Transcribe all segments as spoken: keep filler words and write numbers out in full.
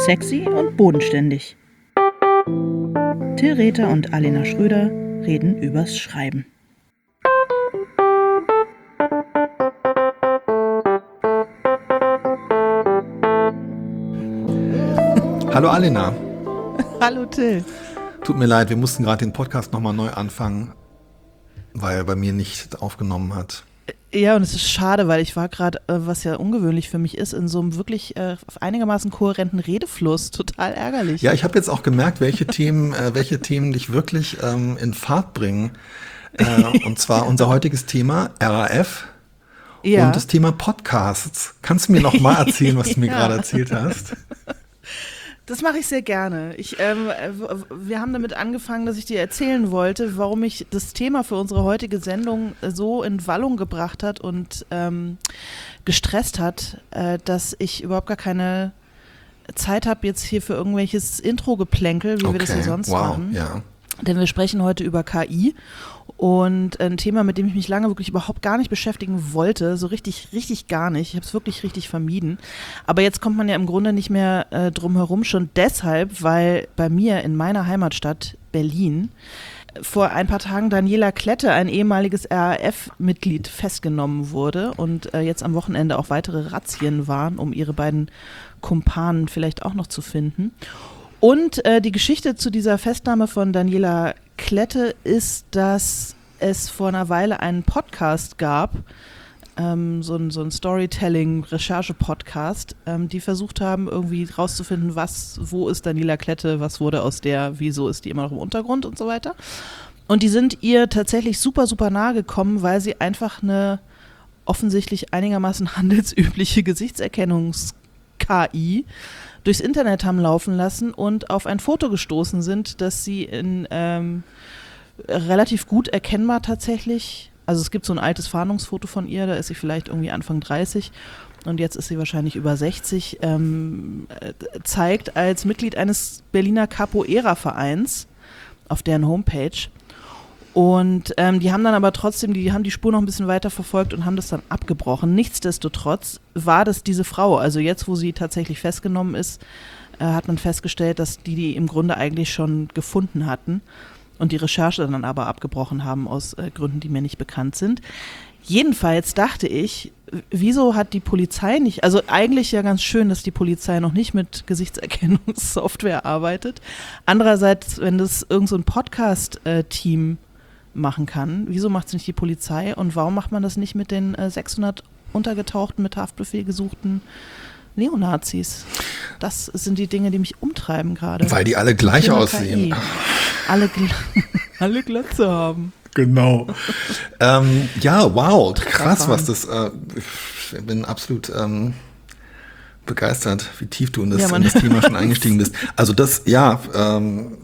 Sexy und bodenständig. Till Rether und Alena Schröder reden übers Schreiben. Hallo Alena. Hallo Till. Tut mir leid, wir mussten gerade den Podcast nochmal neu anfangen, weil er bei mir nicht aufgenommen hat. Ja, und es ist schade, weil ich war gerade, äh, was ja ungewöhnlich für mich ist, in so einem wirklich äh, einigermaßen kohärenten Redefluss. Total ärgerlich. Ja, ich habe jetzt auch gemerkt, welche Themen, äh, welche Themen dich wirklich ähm, in Fahrt bringen. Äh, und zwar unser heutiges Thema R A F ja. und das Thema Podcasts. Kannst du mir noch mal erzählen, was du mir ja. gerade erzählt hast? Das mache ich sehr gerne. Ich, ähm, wir haben damit angefangen, dass ich dir erzählen wollte, warum mich das Thema für unsere heutige Sendung so in Wallung gebracht hat und ähm, gestresst hat, äh, dass ich überhaupt gar keine Zeit habe jetzt hier für irgendwelches Intro-Geplänkel, wie okay. wir das ja sonst wow. machen. Ja. Denn wir sprechen heute über K I und ein Thema, mit dem ich mich lange wirklich überhaupt gar nicht beschäftigen wollte, so richtig, richtig gar nicht. Ich habe es wirklich richtig vermieden. Aber jetzt kommt man ja im Grunde nicht mehr äh, drum herum, schon deshalb, weil bei mir in meiner Heimatstadt Berlin vor ein paar Tagen Daniela Klette, ein ehemaliges R A F-Mitglied, festgenommen wurde und äh, jetzt am Wochenende auch weitere Razzien waren, um ihre beiden Kumpanen vielleicht auch noch zu finden. Und äh, die Geschichte zu dieser Festnahme von Daniela Klette ist, dass es vor einer Weile einen Podcast gab, ähm, so ein, so ein Storytelling-Recherche-Podcast, ähm, die versucht haben, irgendwie rauszufinden, was, wo ist Daniela Klette, was wurde aus der, wieso ist die immer noch im Untergrund und so weiter. Und die sind ihr tatsächlich super, super nahe gekommen, weil sie einfach eine offensichtlich einigermaßen handelsübliche Gesichtserkennungs-K I durchs Internet haben laufen lassen und auf ein Foto gestoßen sind, das sie in ähm, relativ gut erkennbar tatsächlich, also es gibt so ein altes Fahndungsfoto von ihr, da ist sie vielleicht irgendwie Anfang dreißig und jetzt ist sie wahrscheinlich über sechzig, ähm, zeigt als Mitglied eines Berliner Capoeira-Vereins auf deren Homepage. Und ähm, die haben dann aber trotzdem, die haben die Spur noch ein bisschen weiter verfolgt und haben das dann abgebrochen. Nichtsdestotrotz war das diese Frau. Also jetzt, wo sie tatsächlich festgenommen ist, äh, hat man festgestellt, dass die die im Grunde eigentlich schon gefunden hatten und die Recherche dann aber abgebrochen haben aus äh, Gründen, die mir nicht bekannt sind. Jedenfalls dachte ich, wieso hat die Polizei nicht, also eigentlich ja ganz schön, dass die Polizei noch nicht mit Gesichtserkennungssoftware arbeitet. Andererseits, wenn das irgend so ein Podcast-Team machen kann. Wieso macht es nicht die Polizei und warum macht man das nicht mit den äh, sechshundert untergetauchten, mit Haftbefehl gesuchten Neonazis? Das sind die Dinge, die mich umtreiben gerade. Weil die alle gleich aussehen. Alle, gl- alle Glatze haben. Genau. ähm, ja, wow, krass, was das, äh, ich bin absolut ähm, begeistert, wie tief du in das, ja, in das Thema schon eingestiegen bist. Also das, ja, ähm,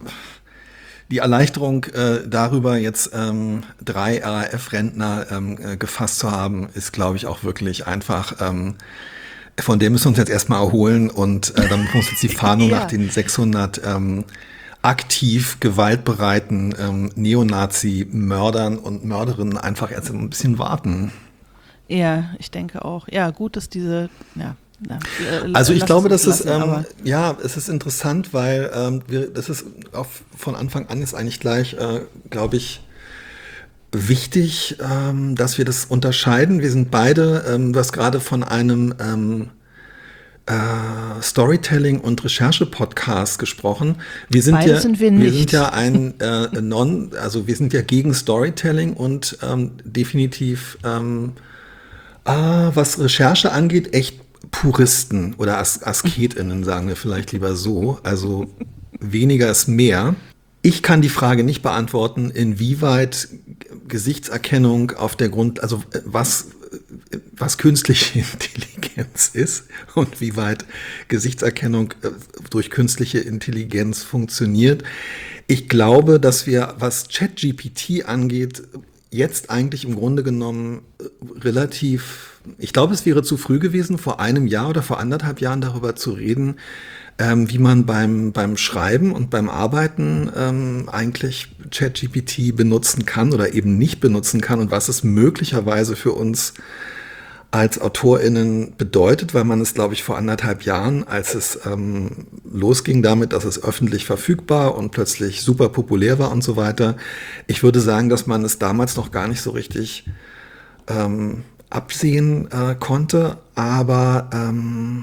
die Erleichterung äh, darüber, jetzt ähm, drei R A F-Rentner ähm, äh, gefasst zu haben, ist, glaube ich, auch wirklich einfach, ähm, von dem müssen wir uns jetzt erstmal erholen und äh, dann müssen wir uns jetzt die Fahndung ja. nach den sechshundert ähm, aktiv gewaltbereiten ähm, Neonazi-Mördern und Mörderinnen einfach erst ein bisschen warten. Ja, ich denke auch. Ja, gut, dass diese, ja, Ja, also ich glaube, das ist ähm, ja, es ist interessant, weil ähm, wir, das ist auf, von Anfang an ist eigentlich gleich, äh, glaube ich, wichtig, ähm, dass wir das unterscheiden. Wir sind beide, ähm, du hast gerade von einem ähm, äh, Storytelling- und Recherche-Podcast gesprochen. Wir sind beide ja, sind wir nicht. Wir sind ja ein äh, Non, also wir sind ja gegen Storytelling und ähm, definitiv, ähm, ah, was Recherche angeht, echt Puristen oder As- AsketInnen, sagen wir vielleicht lieber so. Also weniger ist mehr. Ich kann die Frage nicht beantworten, inwieweit Gesichtserkennung auf der Grund, also was, was künstliche Intelligenz ist und wie weit Gesichtserkennung durch künstliche Intelligenz funktioniert. Ich glaube, dass wir, was ChatGPT angeht, jetzt eigentlich im Grunde genommen relativ, ich glaube, es wäre zu früh gewesen, vor einem Jahr oder vor anderthalb Jahren darüber zu reden, ähm, wie man beim, beim Schreiben und beim Arbeiten ähm, eigentlich ChatGPT benutzen kann oder eben nicht benutzen kann und was es möglicherweise für uns als AutorInnen bedeutet, weil man es, glaube ich, vor anderthalb Jahren, als es ähm, losging damit, dass es öffentlich verfügbar und plötzlich super populär war und so weiter. Ich würde sagen, dass man es damals noch gar nicht so richtig ähm, absehen äh, konnte, aber ähm,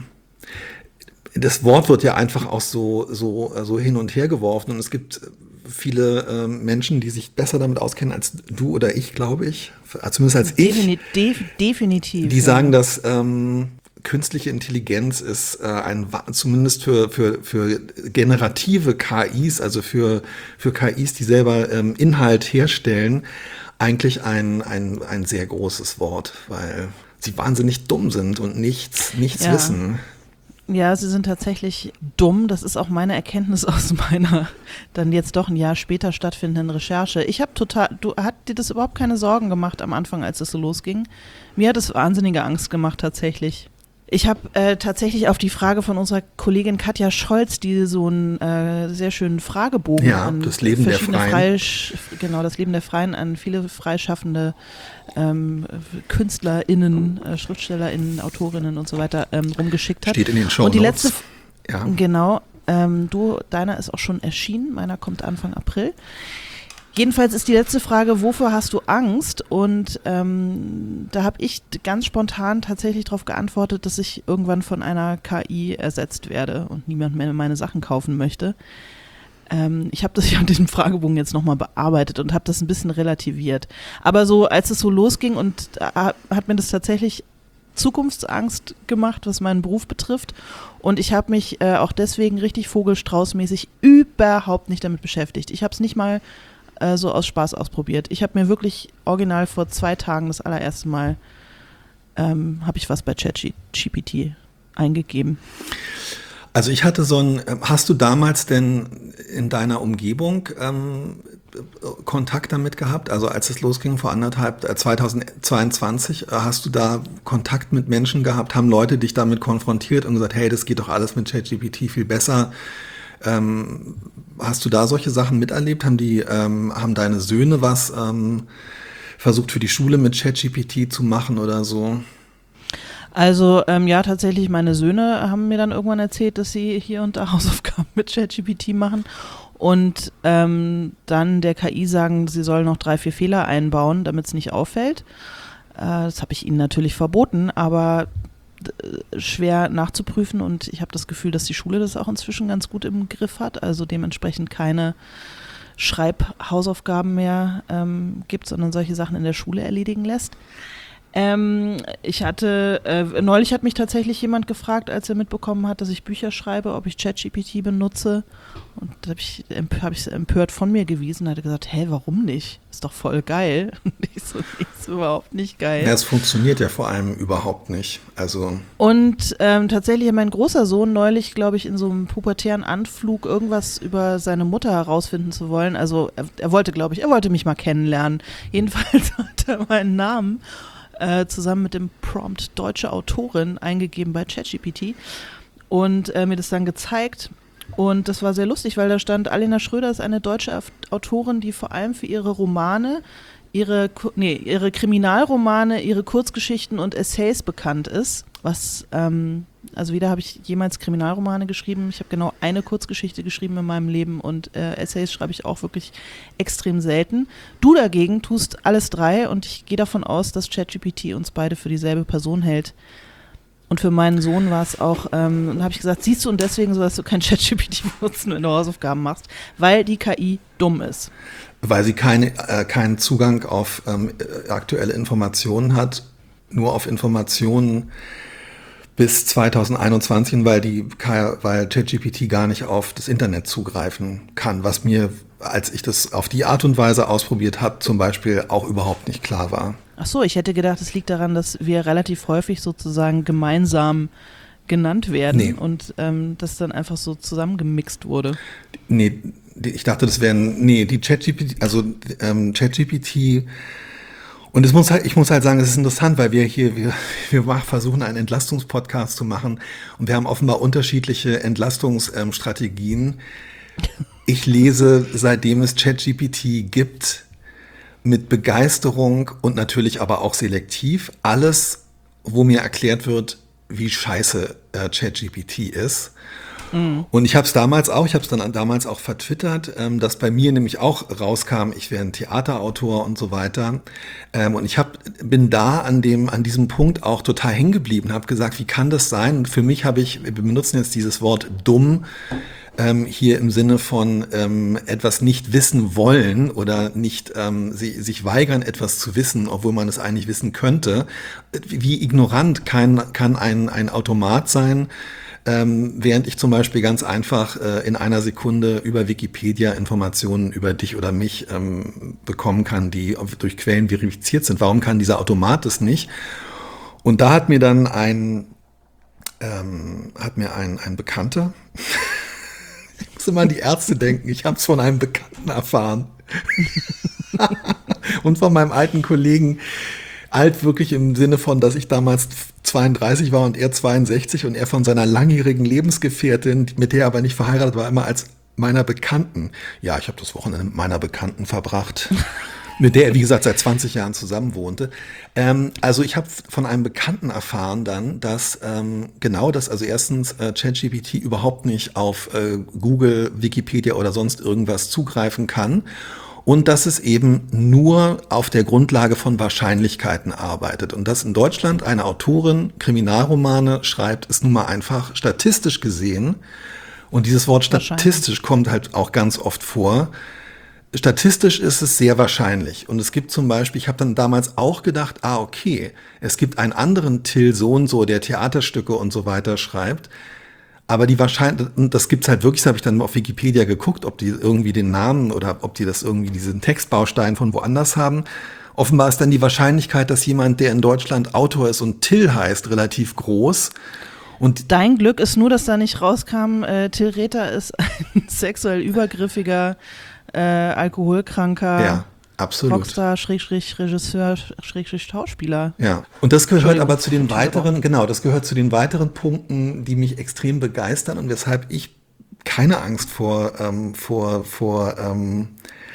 das Wort wird ja einfach auch so, so, so hin und her geworfen und es gibt viele äh, Menschen, die sich besser damit auskennen als du oder ich, glaube ich, zumindest als Defini- ich, def- definitiv. die ja. sagen, dass ähm, künstliche Intelligenz ist äh, ein, zumindest für, für, für generative K Is, also für, für K Is, die selber ähm, Inhalt herstellen, eigentlich ein, ein, ein sehr großes Wort, weil sie wahnsinnig dumm sind und nichts, nichts Ja. wissen. Ja, sie sind tatsächlich dumm. Das ist auch meine Erkenntnis aus meiner dann jetzt doch ein Jahr später stattfindenden Recherche. Ich habe total, du hat dir das überhaupt keine Sorgen gemacht am Anfang, als es so losging? Mir hat es wahnsinnige Angst gemacht tatsächlich. Ich habe äh, tatsächlich auf die Frage von unserer Kollegin Katja Scholz, die so einen äh, sehr schönen Fragebogen Ja, an das Leben der verschiedene Freien. Freisch- genau, das Leben der Freien an viele freischaffende ähm, KünstlerInnen, äh, SchriftstellerInnen, AutorInnen und so weiter ähm, rumgeschickt hat. Steht in den Shownotes. Und die letzte, ja. genau, ähm, du, deiner ist auch schon erschienen, meiner kommt Anfang April. Jedenfalls ist die letzte Frage, wofür hast du Angst? Und ähm, da habe ich ganz spontan tatsächlich darauf geantwortet, dass ich irgendwann von einer K I ersetzt werde und niemand mehr meine Sachen kaufen möchte. Ähm, ich habe das ja an diesem Fragebogen jetzt nochmal bearbeitet und habe das ein bisschen relativiert. Aber so, als es so losging und äh, hat mir das tatsächlich Zukunftsangst gemacht, was meinen Beruf betrifft. Und ich habe mich äh, auch deswegen richtig vogelstraußmäßig überhaupt nicht damit beschäftigt. Ich habe es nicht mal äh, so aus Spaß ausprobiert. Ich habe mir wirklich original vor zwei Tagen das allererste Mal ähm, habe ich was bei ChatGPT eingegeben. Also ich hatte so ein, hast du damals denn in deiner Umgebung ähm, Kontakt damit gehabt? Also als es losging vor anderthalb, äh, zweitausendzweiundzwanzig, äh, hast du da Kontakt mit Menschen gehabt? Haben Leute dich damit konfrontiert und gesagt, hey, das geht doch alles mit ChatGPT viel besser? Ähm, hast du da solche Sachen miterlebt? Haben die, ähm, haben deine Söhne was ähm, versucht für die Schule mit ChatGPT zu machen oder so? Also ähm, ja, tatsächlich, meine Söhne haben mir dann irgendwann erzählt, dass sie hier und da Hausaufgaben mit ChatGPT machen und ähm, dann der K I sagen, sie soll noch drei, vier Fehler einbauen, damit es nicht auffällt. Äh, das habe ich ihnen natürlich verboten, aber äh, schwer nachzuprüfen und ich habe das Gefühl, dass die Schule das auch inzwischen ganz gut im Griff hat, also dementsprechend keine Schreibhausaufgaben mehr ähm, gibt, sondern solche Sachen in der Schule erledigen lässt. Ähm, ich hatte, äh, neulich hat mich tatsächlich jemand gefragt, als er mitbekommen hat, dass ich Bücher schreibe, ob ich ChatGPT benutze. Und da habe ich es hab ich empört von mir gewiesen. Er hat gesagt, hä, warum nicht? Ist doch voll geil. Und ich so, ist überhaupt nicht geil. Ja, es funktioniert ja vor allem überhaupt nicht. Also Und ähm, tatsächlich hat mein großer Sohn neulich, glaube ich, in so einem pubertären Anflug irgendwas über seine Mutter herausfinden zu wollen. Also er, er wollte, glaube ich, er wollte mich mal kennenlernen. Jedenfalls hat er meinen Namen Äh, zusammen mit dem Prompt deutsche Autorin eingegeben bei ChatGPT und äh, mir das dann gezeigt. Und das war sehr lustig, weil da stand, Alena Schröder ist eine deutsche Autorin, die vor allem für ihre Romane, ihre, nee, ihre Kriminalromane, ihre Kurzgeschichten und Essays bekannt ist. Was, ähm, also weder habe ich jemals Kriminalromane geschrieben, ich habe genau eine Kurzgeschichte geschrieben in meinem Leben und äh, Essays schreibe ich auch wirklich extrem selten. Du dagegen tust alles drei und ich gehe davon aus, dass ChatGPT uns beide für dieselbe Person hält. Und für meinen Sohn war es auch, ähm, dann habe ich gesagt, siehst du und deswegen so, dass du kein ChatGPT benutzen, wenn du Hausaufgaben machst, weil die K I dumm ist. Weil sie keine, äh, keinen Zugang auf ähm, aktuelle Informationen hat, nur auf Informationen bis zweitausendeinundzwanzig, weil die, weil ChatGPT gar nicht auf das Internet zugreifen kann, was mir, als ich das auf die Art und Weise ausprobiert habe, zum Beispiel auch überhaupt nicht klar war. Ach so, ich hätte gedacht, es liegt daran, dass wir relativ häufig sozusagen gemeinsam genannt werden Nee. und ähm, das dann einfach so zusammengemixt wurde. Nee, ich dachte, das wären, nee, die ChatGPT, also ähm, ChatGPT. Und es muss halt, ich muss halt sagen, es ist interessant, weil wir hier, wir, wir versuchen einen Entlastungspodcast zu machen und wir haben offenbar unterschiedliche Entlastungsstrategien. Ich lese, seitdem es ChatGPT gibt, mit Begeisterung und natürlich aber auch selektiv alles wo mir erklärt wird, wie scheiße äh, ChatGPT ist. Und ich habe es damals auch, ich habe es dann damals auch vertwittert, ähm, dass bei mir nämlich auch rauskam, ich wäre ein Theaterautor und so weiter. Ähm, und ich hab, bin da an dem, an diesem Punkt auch total hängen geblieben, habe gesagt, wie kann das sein? Und für mich habe ich, wir benutzen jetzt dieses Wort dumm, ähm, hier im Sinne von ähm, etwas nicht wissen wollen oder nicht ähm, sie, sich weigern, etwas zu wissen, obwohl man es eigentlich wissen könnte. Wie ignorant kann, kann ein, ein Automat sein? Ähm, während ich zum Beispiel ganz einfach äh, in einer Sekunde über Wikipedia Informationen über dich oder mich ähm, bekommen kann, die durch Quellen verifiziert sind. Warum kann dieser Automat das nicht? Und da hat mir dann ein, ähm, hat mir ein, ein Bekannter, ich muss immer an die Ärzte denken, ich habe es von einem Bekannten erfahren und von meinem alten Kollegen, alt wirklich im Sinne von, dass ich damals zweiunddreißig war und er zweiundsechzig und er von seiner langjährigen Lebensgefährtin, mit der er aber nicht verheiratet war, immer als meiner Bekannten. Ja, ich habe das Wochenende mit meiner Bekannten verbracht, mit der er, wie gesagt, seit zwanzig Jahren zusammen wohnte. Ähm, also ich habe von einem Bekannten erfahren dann, dass ähm, genau das, also erstens äh, ChatGPT überhaupt nicht auf äh, Google, Wikipedia oder sonst irgendwas zugreifen kann. Und dass es eben nur auf der Grundlage von Wahrscheinlichkeiten arbeitet. Und dass in Deutschland eine Autorin Kriminalromane schreibt, ist nun mal einfach statistisch gesehen, und dieses Wort statistisch kommt halt auch ganz oft vor, statistisch ist es sehr wahrscheinlich. Und es gibt zum Beispiel, ich habe dann damals auch gedacht, ah okay, es gibt einen anderen Till so und so, der Theaterstücke und so weiter schreibt. Aber die Wahrscheinlichkeit, und das gibt's halt wirklich, das habe ich dann auf Wikipedia geguckt, ob die irgendwie den Namen oder ob die das irgendwie diesen Textbaustein von woanders haben. Offenbar ist dann die Wahrscheinlichkeit, dass jemand, der in Deutschland Autor ist und Till heißt, relativ groß. Und dein Glück ist nur, dass da nicht rauskam, äh, Till Rether ist ein sexuell übergriffiger, äh, alkoholkranker ja. Absolut. Rockstar, Schrägstrich, Regisseur, Schrägstrich, Schauspieler. Ja, und das gehört aber zu den weiteren, genau, das gehört zu den weiteren Punkten, die mich extrem begeistern und weshalb ich keine Angst vor, ähm, vor, vor ähm,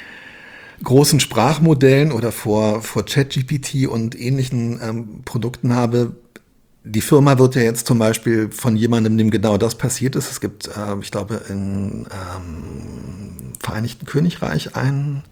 großen Sprachmodellen oder vor, vor ChatGPT und ähnlichen ähm, Produkten habe. Die Firma wird ja jetzt zum Beispiel von jemandem, dem genau das passiert ist. Es gibt, äh, ich glaube, im ähm, Vereinigten Königreich einen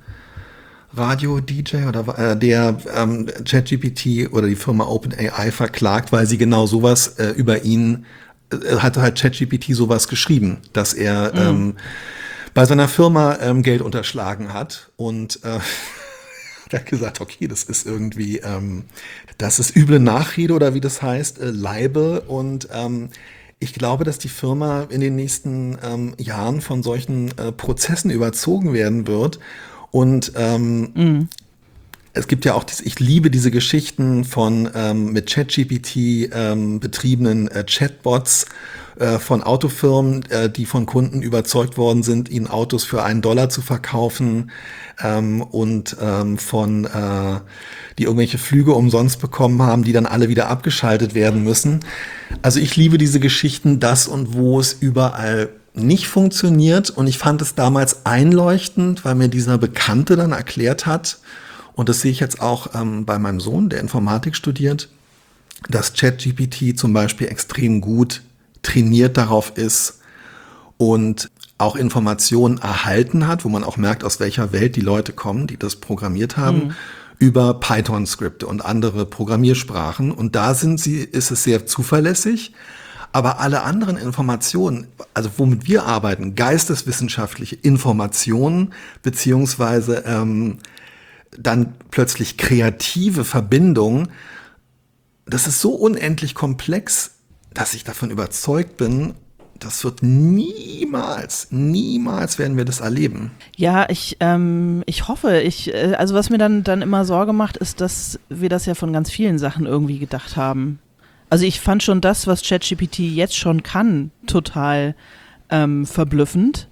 Radio-D J oder äh, der ähm, ChatGPT oder die Firma OpenAI verklagt, weil sie genau sowas äh, über ihn, äh, hatte halt ChatGPT sowas geschrieben, dass er mhm. ähm, bei seiner Firma ähm, Geld unterschlagen hat und äh, er hat gesagt, okay, das ist irgendwie, ähm, das ist üble Nachrede oder wie das heißt, äh, Libel und ähm, ich glaube, dass die Firma in den nächsten ähm, Jahren von solchen äh, Prozessen überzogen werden wird. Und ähm, mm. es gibt ja auch, das, ich liebe diese Geschichten von ähm, mit ChatGPT ähm, betriebenen äh, Chatbots äh, von Autofirmen, äh, die von Kunden überzeugt worden sind, ihnen Autos für einen Dollar zu verkaufen ähm, und ähm, von äh, die irgendwelche Flüge umsonst bekommen haben, die dann alle wieder abgeschaltet werden müssen. Also ich liebe diese Geschichten, das und wo es überall nicht funktioniert und ich fand es damals einleuchtend, weil mir dieser Bekannte dann erklärt hat, und das sehe ich jetzt auch ähm, bei meinem Sohn, der Informatik studiert, dass ChatGPT zum Beispiel extrem gut trainiert darauf ist und auch Informationen erhalten hat, wo man auch merkt, aus welcher Welt die Leute kommen, die das programmiert haben, mhm. über Python-Skripte und andere Programmiersprachen. Und da sind sie, ist es sehr zuverlässig. Aber alle anderen Informationen, also womit wir arbeiten, geisteswissenschaftliche Informationen, beziehungsweise ähm, dann plötzlich kreative Verbindungen, das ist so unendlich komplex, dass ich davon überzeugt bin, das wird niemals, niemals werden wir das erleben. Ja, ich, ähm, ich hoffe, ich, äh, also was mir dann, dann immer Sorge macht, ist, dass wir das ja von ganz vielen Sachen irgendwie gedacht haben. Also ich fand schon das, was ChatGPT jetzt schon kann, total ähm, verblüffend.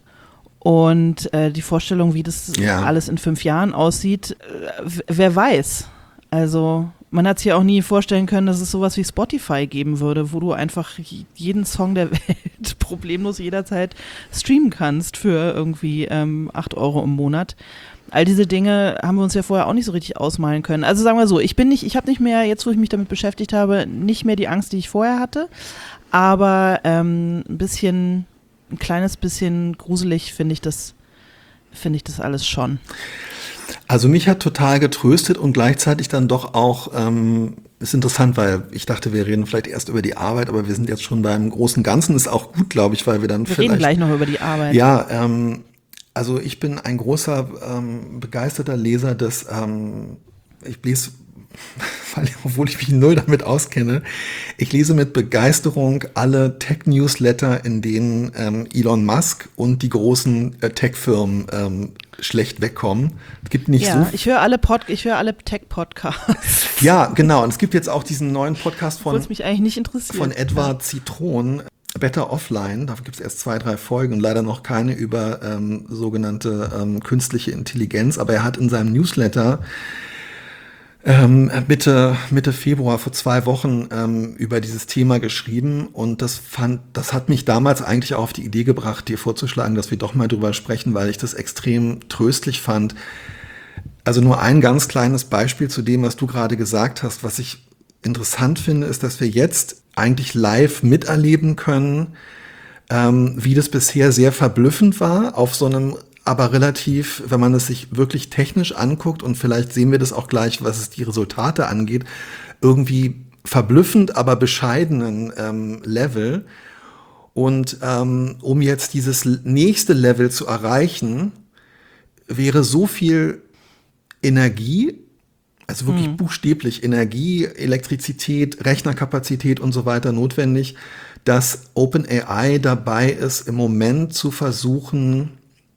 Und äh, die Vorstellung, wie das ja. alles in fünf Jahren aussieht, äh, wer weiß. Also man hat sich ja auch nie vorstellen können, dass es sowas wie Spotify geben würde, wo du einfach jeden Song der Welt problemlos jederzeit streamen kannst für irgendwie ähm, acht Euro im Monat. all diese Dinge haben wir uns ja vorher auch nicht so richtig ausmalen können. Also sagen wir so, ich bin nicht, ich habe nicht mehr, jetzt wo ich mich damit beschäftigt habe, nicht mehr die Angst, die ich vorher hatte, aber ähm, ein bisschen, ein kleines bisschen gruselig finde ich das, finde ich das alles schon. Also mich hat total getröstet und gleichzeitig dann doch auch, ähm, ist interessant, weil ich dachte, wir reden vielleicht erst über die Arbeit, aber wir sind jetzt schon beim großen Ganzen, ist auch gut, glaube ich, weil wir dann wir vielleicht... Wir reden gleich noch über die Arbeit. Ja, ähm, also ich bin ein großer, ähm, begeisterter Leser des, ähm, ich lese, weil, obwohl ich mich null damit auskenne, ich lese mit Begeisterung alle Tech-Newsletter, in denen ähm, Elon Musk und die großen äh, Tech-Firmen ähm, schlecht wegkommen. Es gibt nicht ja, so. Ich höre alle Pod, ich höre alle Tech-Podcasts. Ja, genau. Und es gibt jetzt auch diesen neuen Podcast von, mich eigentlich nicht interessiert. von Edward Zitron, Better Offline. Da gibt es erst zwei, drei Folgen und leider noch keine über ähm, sogenannte ähm, künstliche Intelligenz. Aber er hat in seinem Newsletter ähm, Mitte, Mitte Februar vor zwei Wochen ähm, über dieses Thema geschrieben und das fand, das hat mich damals eigentlich auch auf die Idee gebracht, dir vorzuschlagen, dass wir doch mal drüber sprechen, weil ich das extrem tröstlich fand. Also nur ein ganz kleines Beispiel zu dem, was du gerade gesagt hast. Was ich interessant finde, ist, dass wir jetzt eigentlich live miterleben können, ähm, wie das bisher sehr verblüffend war, auf so einem aber relativ, wenn man es sich wirklich technisch anguckt, und vielleicht sehen wir das auch gleich, was es die Resultate angeht, irgendwie verblüffend, aber bescheidenen ähm, Level. Und ähm, um jetzt dieses nächste Level zu erreichen, wäre so viel Energie, also wirklich mhm. buchstäblich Energie, Elektrizität, Rechnerkapazität und so weiter notwendig, dass OpenAI dabei ist, im Moment zu versuchen,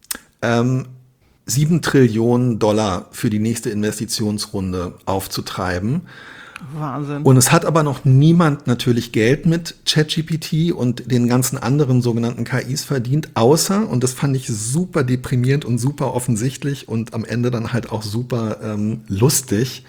Ähm, sieben Trillionen Dollar für die nächste Investitionsrunde aufzutreiben. Wahnsinn. Und es hat aber noch niemand natürlich Geld mit ChatGPT und den ganzen anderen sogenannten K Is verdient, außer, und das fand ich super deprimierend und super offensichtlich und am Ende dann halt auch super ähm, lustig,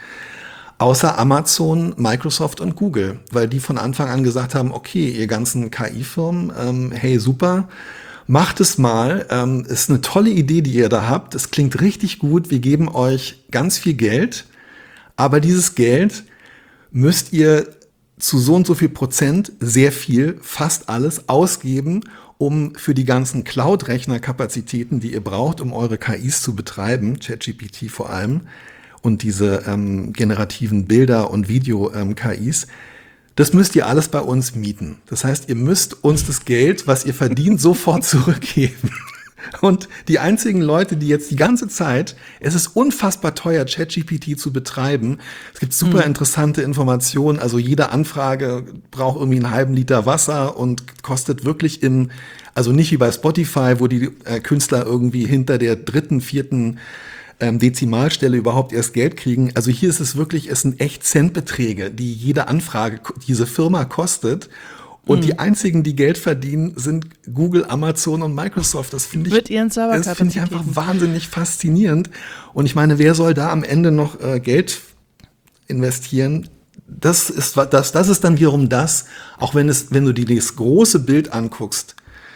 außer Amazon, Microsoft und Google, weil die von Anfang an gesagt haben, okay, ihr ganzen K I-Firmen, ähm, hey, super, macht es mal, ähm, ist eine tolle Idee, die ihr da habt. Es klingt richtig gut. Wir geben euch ganz viel Geld, aber dieses Geld müsst ihr zu so und so viel Prozent, sehr viel, fast alles ausgeben, um für die ganzen Cloud-Rechnerkapazitäten, die ihr braucht, um eure K Is zu betreiben, ChatGPT vor allem, und diese ähm, generativen Bilder- und Video-K Is, das müsst ihr alles bei uns mieten. Das heißt, ihr müsst uns das Geld, was ihr verdient, sofort zurückgeben. Und die einzigen Leute, die jetzt die ganze Zeit, es ist unfassbar teuer, ChatGPT zu betreiben. Es gibt super interessante Informationen. Also jede Anfrage braucht irgendwie einen halben Liter Wasser und kostet wirklich im, also nicht wie bei Spotify, wo die äh, Künstler irgendwie hinter der dritten, vierten ähm, Dezimalstelle überhaupt erst Geld kriegen. Also hier ist es wirklich, es sind echt Centbeträge, die jede Anfrage diese Firma kostet. Und mhm. die einzigen, die Geld verdienen, sind Google, Amazon und Microsoft. Das finde ich, Mit ihren das finde ich einfach wahnsinnig faszinierend. Und ich meine, wer soll da am Ende noch äh, Geld investieren? Das ist, das, das ist dann wiederum das, auch wenn es, wenn du dir das große Bild anguckst,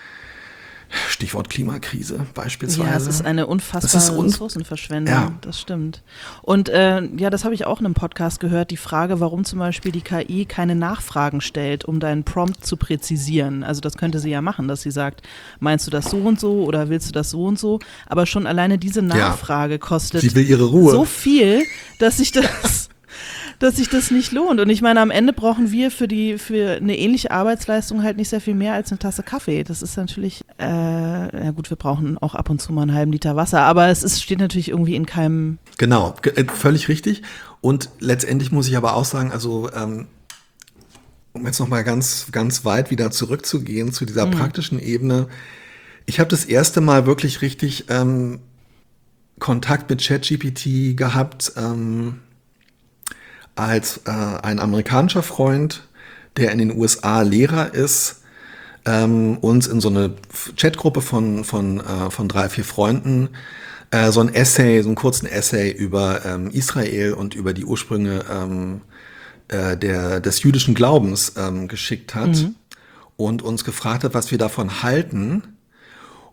Stichwort Klimakrise beispielsweise. Ja, es ist eine unfassbare un- Ressourcenverschwendung, ja. Das stimmt. Und äh, ja, das habe ich auch in einem Podcast gehört, die Frage, warum zum Beispiel die K I keine Nachfragen stellt, um deinen Prompt zu präzisieren. Also das könnte sie ja machen, dass sie sagt, meinst du das so und so oder willst du das so und so? Aber schon alleine diese Nachfrage ja. kostet sie will ihre Ruhe. So viel, dass sich das... dass sich das nicht lohnt. Und ich meine, am Ende brauchen wir für die für eine ähnliche Arbeitsleistung halt nicht sehr viel mehr als eine Tasse Kaffee. Das ist natürlich, äh, ja gut, wir brauchen auch ab und zu mal einen halben Liter Wasser, aber es ist, steht natürlich irgendwie in keinem... Genau, g- völlig richtig. Und letztendlich muss ich aber auch sagen, also ähm, um jetzt nochmal ganz, ganz weit wieder zurückzugehen zu dieser mhm. praktischen Ebene, ich habe das erste Mal wirklich richtig ähm, Kontakt mit ChatGPT gehabt, ähm, als äh, ein amerikanischer Freund, der in den U S A Lehrer ist, ähm, uns in so eine Chatgruppe von von äh, von drei, vier Freunden äh, so ein Essay, so einen kurzen Essay über ähm, Israel und über die Ursprünge ähm, äh, der des jüdischen Glaubens ähm, geschickt hat mhm. und uns gefragt hat, was wir davon halten.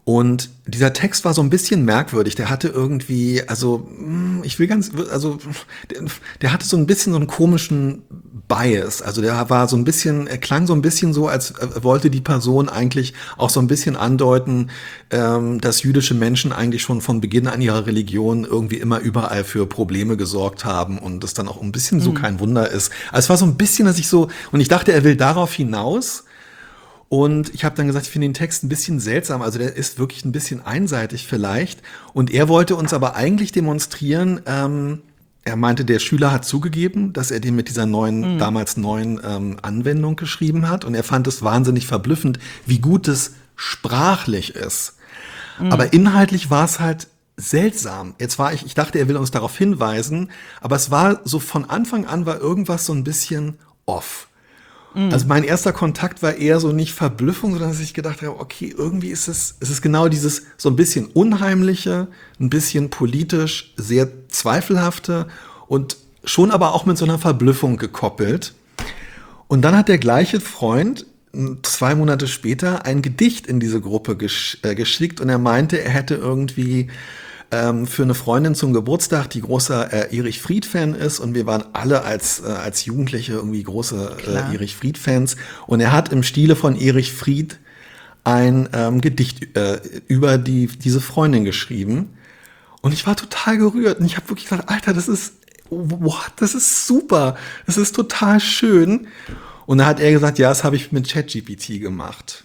Und dieser Text war so ein bisschen merkwürdig. Der hatte irgendwie, also ich will ganz, also der, der hatte so ein bisschen so einen komischen Bias. Also der war so ein bisschen, er klang so ein bisschen so, als wollte die Person eigentlich auch so ein bisschen andeuten, ähm, dass jüdische Menschen eigentlich schon von Beginn an ihrer Religion irgendwie immer überall für Probleme gesorgt haben und das dann auch ein bisschen so mhm. kein Wunder ist. Also es war so ein bisschen, dass ich so, und ich dachte, er will darauf hinaus. Und ich habe dann gesagt, ich finde den Text ein bisschen seltsam, also der ist wirklich ein bisschen einseitig vielleicht. Und er wollte uns aber eigentlich demonstrieren, ähm, er meinte, der Schüler hat zugegeben, dass er den mit dieser neuen, mhm. damals neuen ähm, Anwendung geschrieben hat. Und er fand es wahnsinnig verblüffend, wie gut es sprachlich ist. Mhm. Aber inhaltlich war es halt seltsam. Jetzt war ich, ich dachte, er will uns darauf hinweisen, aber es war so von Anfang an war irgendwas so ein bisschen off. Also mein erster Kontakt war eher so nicht Verblüffung, sondern dass ich gedacht habe, okay, irgendwie ist es, es ist genau dieses so ein bisschen unheimliche, ein bisschen politisch sehr zweifelhafte und schon aber auch mit so einer Verblüffung gekoppelt. Und dann hat der gleiche Freund zwei Monate später ein Gedicht in diese Gruppe gesch- äh, geschickt und er meinte, er hätte irgendwie für eine Freundin zum Geburtstag, die großer äh, Erich Fried-Fan ist und wir waren alle als äh, als Jugendliche irgendwie große äh, Erich Fried-Fans und er hat im Stile von Erich Fried ein ähm, Gedicht äh, über die diese Freundin geschrieben und ich war total gerührt und ich habe wirklich gesagt, Alter, das ist what, das ist super, das ist total schön und da hat er gesagt, ja, das habe ich mit ChatGPT gemacht.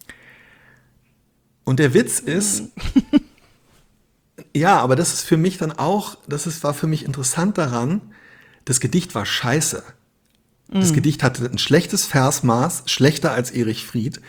Und der Witz ist ja, aber das ist für mich dann auch, das ist, war für mich interessant daran, das Gedicht war scheiße. Das mm. Gedicht hatte ein schlechtes Versmaß, schlechter als Erich Fried.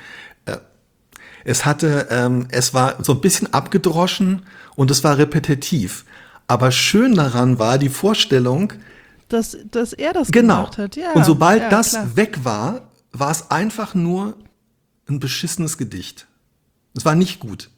Es hatte, ähm, es war so ein bisschen abgedroschen und es war repetitiv. Aber schön daran war die Vorstellung, dass, dass er das genau. gemacht hat. Ja, und sobald ja, das klar. weg war, war es einfach nur ein beschissenes Gedicht. Es war nicht gut.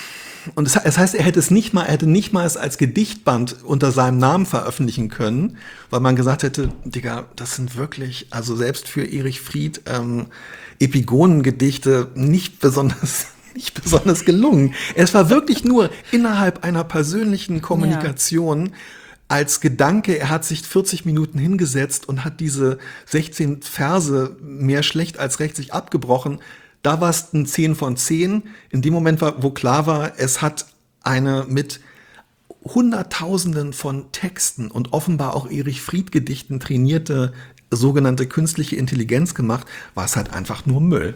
Und es das heißt, er hätte es nicht mal, er hätte nicht mal es als Gedichtband unter seinem Namen veröffentlichen können, weil man gesagt hätte, Digga, das sind wirklich, also selbst für Erich Fried, ähm, Epigonengedichte nicht besonders, nicht besonders gelungen. Es war wirklich nur innerhalb einer persönlichen Kommunikation ja. als Gedanke, er hat sich vierzig Minuten hingesetzt und hat diese sechzehn Verse mehr schlecht als recht sich abgebrochen. Da war es ein zehn von zehn. In dem Moment, war, wo klar war, es hat eine mit Hunderttausenden von Texten und offenbar auch Erich Fried Gedichten trainierte sogenannte künstliche Intelligenz gemacht, war es halt einfach nur Müll.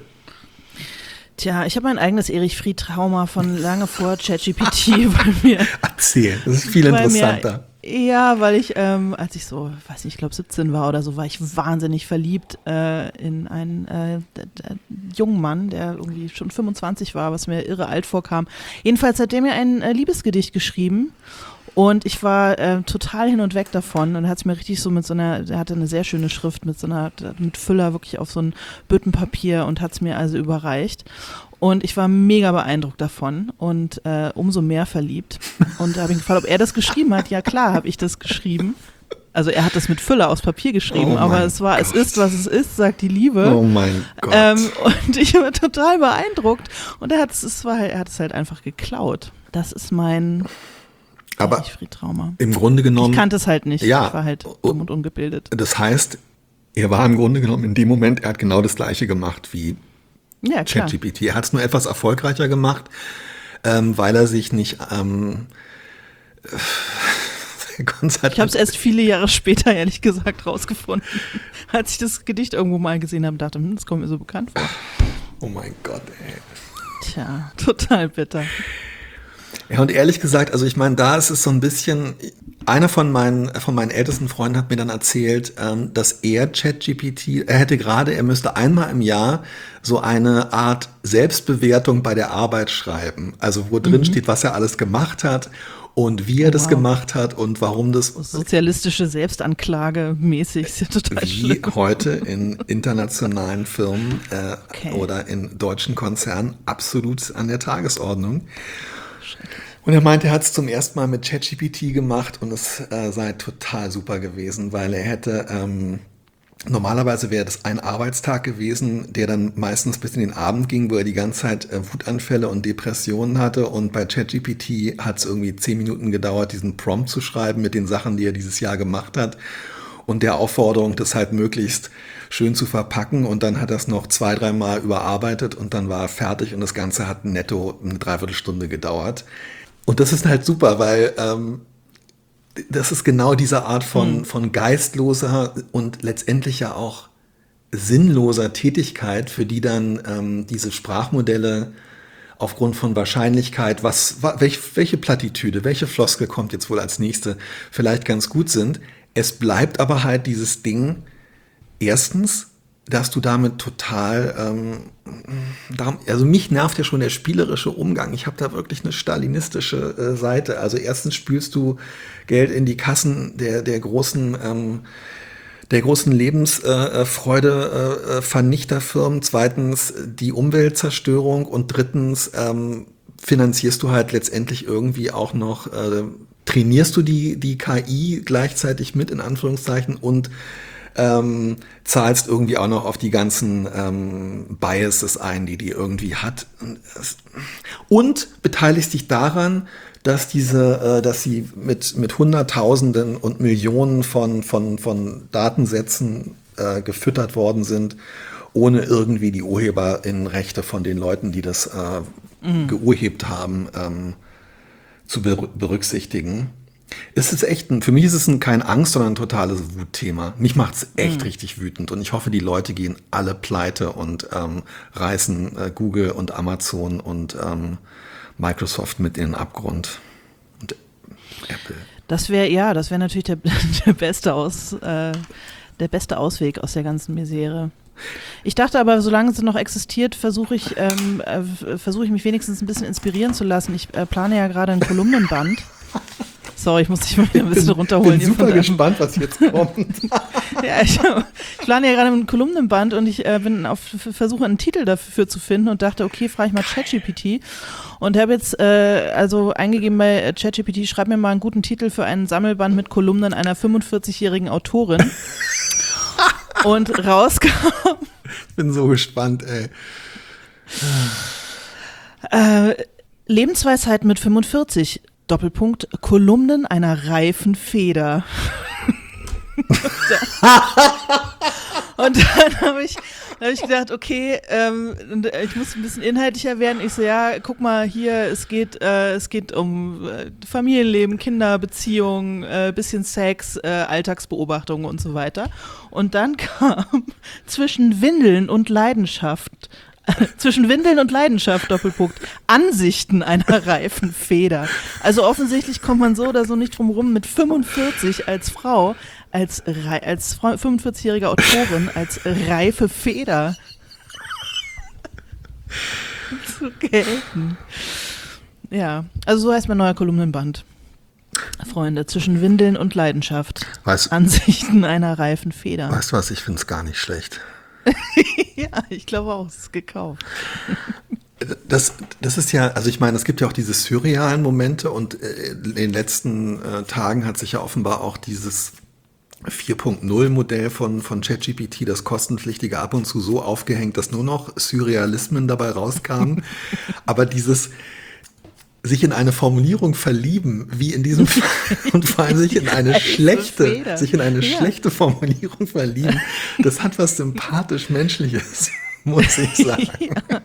Tja, ich habe mein eigenes Erich Fried-Trauma von lange vor ChatGPT bei mir. Erzähl, das ist viel interessanter. Mir, ja, weil ich, ähm, als ich so, weiß nicht, ich glaube siebzehn war oder so, war ich wahnsinnig verliebt äh, in einen äh, d- d- jungen Mann, der irgendwie schon fünfundzwanzig war, was mir irre alt vorkam. Jedenfalls hat der mir ein äh, Liebesgedicht geschrieben. Und ich war äh, total hin und weg davon und er hat es mir richtig so mit so einer, er hatte eine sehr schöne Schrift mit so einer, mit Füller wirklich auf so ein Büttenpapier und hat es mir also überreicht. Und ich war mega beeindruckt davon und äh, umso mehr verliebt. Und da habe ich gefragt, ob er das geschrieben hat. Ja klar, habe ich das geschrieben. Also er hat das mit Füller aufs Papier geschrieben, oh aber es war, Gott. Es ist, was es ist, sagt die Liebe. Oh mein Gott. Ähm, und ich war total beeindruckt. Und er hat es, es war, er hat es halt einfach geklaut. Das ist mein Aber Fried-Trauma. Im Grunde genommen. Ich kannte es halt nicht. Ja, ich war halt dumm und ungebildet. Das heißt, er war im Grunde genommen in dem Moment, er hat genau das Gleiche gemacht wie ja, ChatGPT. Er hat es nur etwas erfolgreicher gemacht, ähm, weil er sich nicht ähm, halt ich habe es erst viele Jahre später, ehrlich gesagt, rausgefunden, als ich das Gedicht irgendwo mal gesehen habe und dachte, hm, das kommt mir so bekannt vor. Oh mein Gott, ey. Tja, total bitter. Ja, und ehrlich gesagt, also ich meine, da ist es so ein bisschen, einer von meinen, von meinen ältesten Freunden hat mir dann erzählt, ähm, dass er ChatGPT, er hätte gerade, er müsste einmal im Jahr so eine Art Selbstbewertung bei der Arbeit schreiben. Also wo drin mhm. steht, was er alles gemacht hat und wie er oh, das wow. gemacht hat und warum das. Sozialistische Selbstanklage mäßig, ist ja total wie schlimm. Wie heute in internationalen Firmen äh, okay. oder in deutschen Konzernen absolut an der Tagesordnung. Und er meinte, er hat es zum ersten Mal mit ChatGPT gemacht und es äh, sei total super gewesen, weil er hätte, ähm, Normalerweise wäre das ein Arbeitstag gewesen, der dann meistens bis in den Abend ging, wo er die ganze Zeit äh, Wutanfälle und Depressionen hatte. Und bei ChatGPT hat es irgendwie zehn Minuten gedauert, diesen Prompt zu schreiben mit den Sachen, die er dieses Jahr gemacht hat. Und der Aufforderung, das halt möglichst schön zu verpacken. Und dann hat er es noch zwei, dreimal überarbeitet und dann war er fertig. Und das Ganze hat netto eine Dreiviertelstunde gedauert. Und das ist halt super, weil ähm, das ist genau diese Art von, von geistloser und letztendlich ja auch sinnloser Tätigkeit, für die dann ähm, diese Sprachmodelle aufgrund von Wahrscheinlichkeit, was, welch, welche Plattitüde, welche Floskel kommt jetzt wohl als nächste, vielleicht ganz gut sind. Es bleibt aber halt dieses Ding, erstens, dass du damit total, ähm, also mich nervt ja schon der spielerische Umgang. Ich habe da wirklich eine stalinistische äh, Seite. Also erstens spülst du Geld in die Kassen der der großen ähm, der großen Lebensfreude äh, äh, Vernichterfirmen. Zweitens die Umweltzerstörung und drittens ähm, finanzierst du halt letztendlich irgendwie auch noch, äh, trainierst du die die K I gleichzeitig mit in Anführungszeichen und Ähm, zahlst irgendwie auch noch auf die ganzen ähm, Biases ein, die die irgendwie hat. Und beteiligst dich daran, dass diese, äh, dass sie mit, mit Hunderttausenden und Millionen von, von, von Datensätzen äh, gefüttert worden sind, ohne irgendwie die UrheberInnenrechte von den Leuten, die das äh, mhm. geurhebt haben, ähm, zu ber- berücksichtigen. Es ist echt, ein, für mich ist es ein, kein Angst, sondern ein totales Wutthema. Mich macht es echt mhm. richtig wütend und ich hoffe, die Leute gehen alle pleite und ähm, reißen äh, Google und Amazon und ähm, Microsoft mit in den Abgrund. Und Apple. Das wäre, ja, das wäre natürlich der, der, beste Aus, äh, der beste Ausweg aus der ganzen Misere. Ich dachte aber, solange es noch existiert, versuche ich, ähm, äh, versuche ich mich wenigstens ein bisschen inspirieren zu lassen. Ich äh, plane ja gerade ein Kolumnenband. Sorry, ich muss dich mal wieder ein bisschen runterholen. Ich bin super gespannt, was jetzt kommt. Ja, ich, ich plane ja gerade ein Kolumnenband und ich äh, bin auf versuche einen Titel dafür zu finden und dachte, okay, frage ich mal ChatGPT und habe jetzt äh, also eingegeben bei ChatGPT, schreib mir mal einen guten Titel für einen Sammelband mit Kolumnen einer fünfundvierzigjährigen Autorin. Und rauskam. Ich bin so gespannt, ey. Äh, Lebensweisheit mit fünfundvierzig. Doppelpunkt, Kolumnen einer reifen Feder. Und dann habe ich, hab ich gedacht, okay, ähm, ich muss ein bisschen inhaltlicher werden. Ich so, ja, guck mal hier, es geht, äh, es geht um äh, Familienleben, Kinder, Beziehungen, äh, bisschen Sex, äh, Alltagsbeobachtungen und so weiter. Und dann kam zwischen Windeln und Leidenschaft Zwischen Windeln und Leidenschaft, Doppelpunkt, Ansichten einer reifen Feder. Also offensichtlich kommt man so oder so nicht drum rum, mit fünfundvierzig als Frau, als, als fünfundvierzigjährige Autorin, als reife Feder zu gelten. Ja, also so heißt mein neuer Kolumnenband. Freunde, zwischen Windeln und Leidenschaft. Weißt, Ansichten einer reifen Feder. Weißt du was, ich finde es gar nicht schlecht. Ja, ich glaube auch, es ist gekauft. Das, das ist ja, also ich meine, es gibt ja auch diese surrealen Momente und in den letzten äh, Tagen hat sich ja offenbar auch dieses vier Punkt null Modell von, von ChatGPT, das kostenpflichtige, ab und zu so aufgehängt, dass nur noch Surrealismen dabei rauskamen. Aber dieses sich in eine Formulierung verlieben, wie in diesem Fall, und vor allem sich in eine schlechte, sich in eine ja. schlechte Formulierung verlieben, das hat was sympathisch-menschliches, muss ich sagen. Ja.